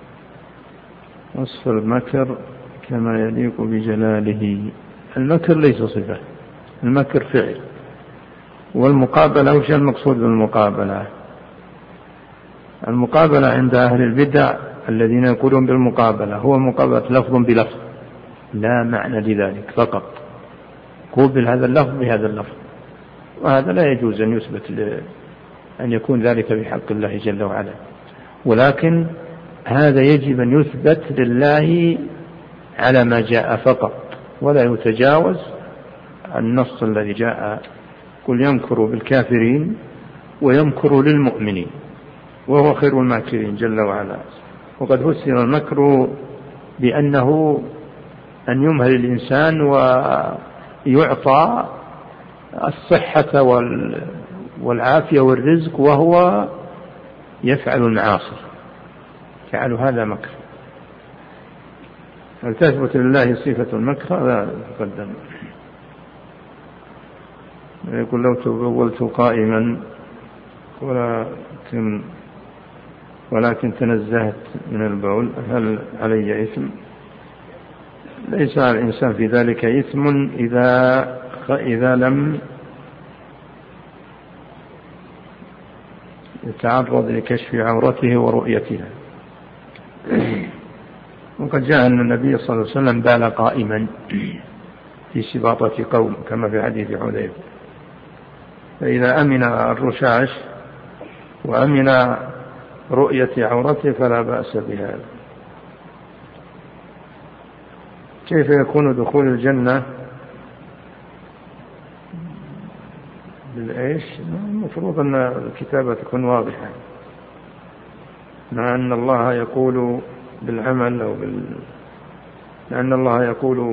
وصف المكر كما يليق بجلاله؟ المكر ليس صفة، المكر فعل. والمقابلة وش المقصود بالمقابلة؟ المقابلة عند أهل البدع الذين يقولون بالمقابلة هو مقابلة لفظ بلفظ لا معنى لذلك فقط، قوبل هذا اللفظ بهذا اللفظ، وهذا لا يجوز أن يثبت أن يكون ذلك بحق الله جل وعلا. ولكن هذا يجب أن يثبت لله على ما جاء فقط، ولا يتجاوز النص الذي جاء قل يمكر بالكافرين ويمكر للمؤمنين وهو خير الماكرين جل وعلا. وقد فسر المكر بأنه أن يمهل الإنسان ويعطى الصحة والعافية والرزق وهو يفعل المعاصي، جعل هذا مكر. هل تثبت لله صفة المكر؟ لا تقدم. يقول لو تبولت قائما ولكن ولكن تنزهت من البول هل علي إثم؟ ليس على الإنسان في ذلك إثم إذا إذا لم يتعرض لكشف عورته ورؤيتها. وقد جاء أن النبي صلى الله عليه وسلم بال قائما في سباطة قوم كما في حديث حذيفة. فإذا أمن الرشاش وأمن رؤية عورته فلا بأس بهذا. كيف يكون دخول الجنة بالإيش؟ المفروض أن الكتابة تكون واضحة، مع أن الله يقول بالعمل أو بال... لأن الله يقول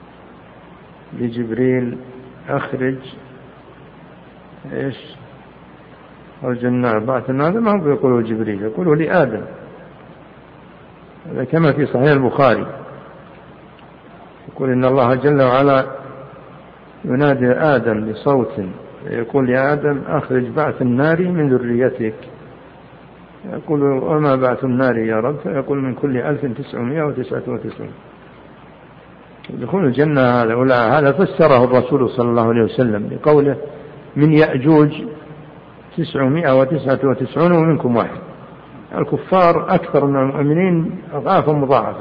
لجبريل أخرج إيش الجنة بعد. هذا ما هو يقوله جبريل، يقوله لآدم. هذا كما في صحيح البخاري يقول إن الله جل وعلا ينادي آدم بصوت يقول يا آدم أخرج بعث النار من ذريتك. يقول وما بعث النار يا رب؟ فيقول من كل ألف تسعمائة وتسعة وتسعين. دخول الجنة هذا هذا فسره الرسول صلى الله عليه وسلم بقوله من يأجوج تسعمائة وتسعة وتسعون ومنكم واحد. الكفار أكثر من المؤمنين أضعافا مضاعفة.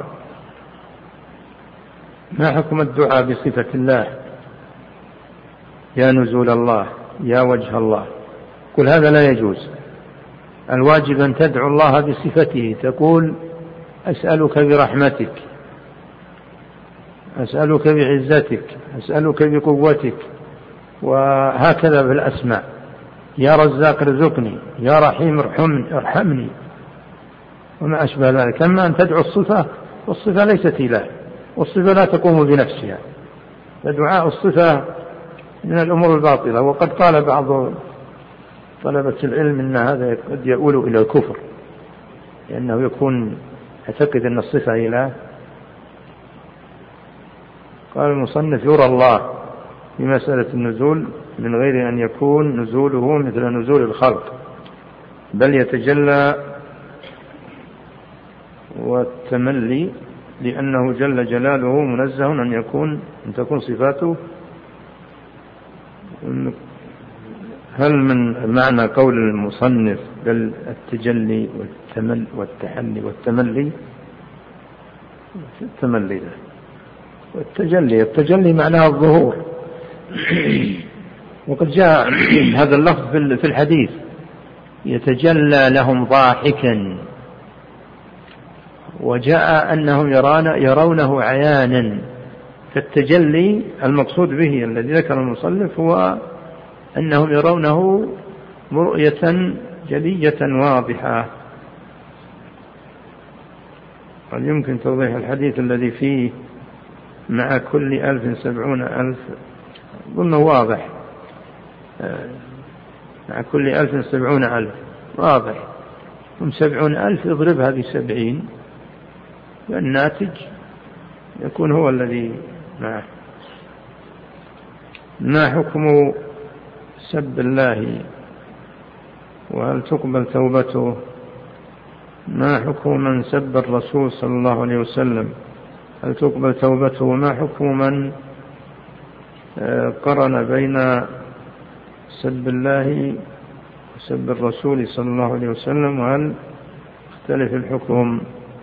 ما حكم الدعاء بصفة الله يا نزول الله يا وجه الله؟ كل هذا لا يجوز. الواجب أن تدعو الله بصفته، تقول أسألك برحمتك، أسألك بعزتك، أسألك بقوتك، وهكذا بالأسماء. يا رزاق ارزقني، يا رحيم ارحمني، وما أشبه ذلك. أما أن تدعو الصفة، والصفة ليست إله، والصفة لا تقوم بنفسها، فدعاء الصفة من الأمور الباطلة. وقد قال بعض طلبة العلم إن هذا قد يؤول إلى الكفر، لأنه يكون يعتقد أن الصفة إله. قال المصنف يرى الله في مسألة النزول من غير أن يكون نزوله مثل نزول الخلق، بل يتجلى والتملي، لأنه جل جلاله منزه أن يكون أن تكون صفاته. هل من معنى قول المصنف بل التجلي والتمل والتحلي والتملي؟ التملي ده والتجلي، التجلي معناه الظهور. وقد جاء هذا اللفظ في الحديث يتجلى لهم ضاحكا، وجاء أنهم يرونه عيانا. فالتجلي المقصود به الذي ذكر المصنف هو أنهم يرونه رؤية جلية واضحة. قد يمكن توضيح الحديث الذي فيه مع كل ألف سبعون ألف، قلنا واضح، مع كل ألف سبعون ألف واضح، هم سبعون ألف اضربها بسبعين، والناتج يكون هو الذي معه. ما حكم سب الله وهل تقبل توبته؟ ما حكم من سب الرسول صلى الله عليه وسلم هل تقبل توبته؟ وما حكم من قرن بين سب الله وسب الرسول صلى الله عليه وسلم، وهل اختلف الحكم؟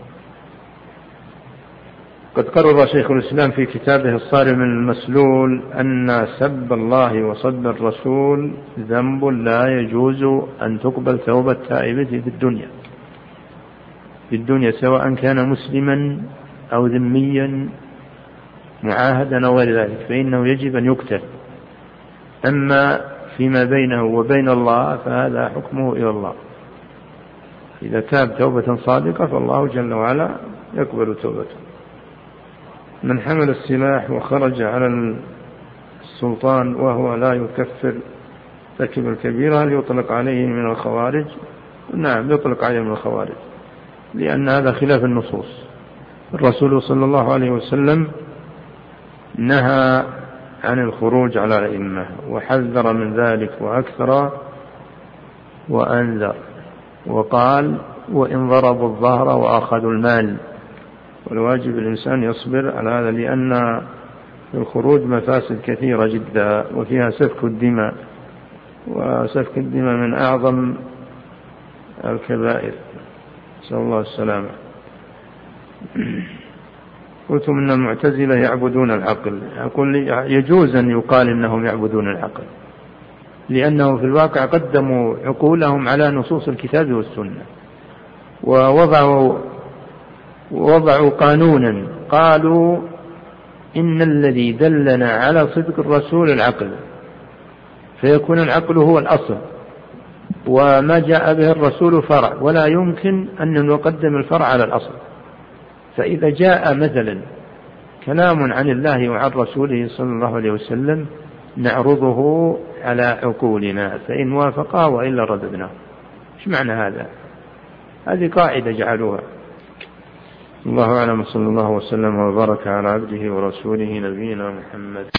قد قرر شيخ الإسلام في كتابه الصارم المسلول أن سب الله وسب الرسول ذنب لا يجوز أن تقبل توبة تائبة في الدنيا في الدنيا سواء كان مسلما أو ذميا معاهدا أو غير ذلك، فإنه يجب أن يقتل. أما فيما بينه وبين الله فهذا حكمه إلى الله. إذا تاب توبة صادقة فالله جل وعلا يقبل توبته. من حمل السلاح وخرج على السلطان وهو لا يكفر ارتكب الكبيرة هل يطلق عليه من الخوارج؟ نعم يطلق عليه من الخوارج، لأن هذا خلاف النصوص. الرسول صلى الله عليه وسلم نهى عن الخروج على الأئمة وحذر من ذلك وأكثر وأنذر، وقال وإن ضربوا الظهر وأخذوا المال. والواجب الإنسان يصبر على هذا، لأن في الخروج مفاسد كثيرة جدا وفيها سفك الدماء، وسفك الدماء من أعظم الكبائر، نسأل الله السلامة. قلت من المعتزلة يعبدون العقل، أقول يجوز أن يقال إنهم يعبدون العقل، لأنه في الواقع قدموا عقولهم على نصوص الكتاب والسنة، ووضعوا وضعوا قانونا قالوا إن الذي دلنا على صدق الرسول العقل، فيكون العقل هو الأصل، وما جاء به الرسول فرع، ولا يمكن أن نقدم الفرع على الأصل. فإذا جاء مثلا كلام عن الله وعن رسوله صلى الله عليه وسلم نعرضه على عقولنا، فإن وافقا وإلا رددناه. إيش معنى هذا؟ هذه قاعدة جعلوها. الله أعلم، صلى الله وسلم وبارك على عبده ورسوله نبينا محمد.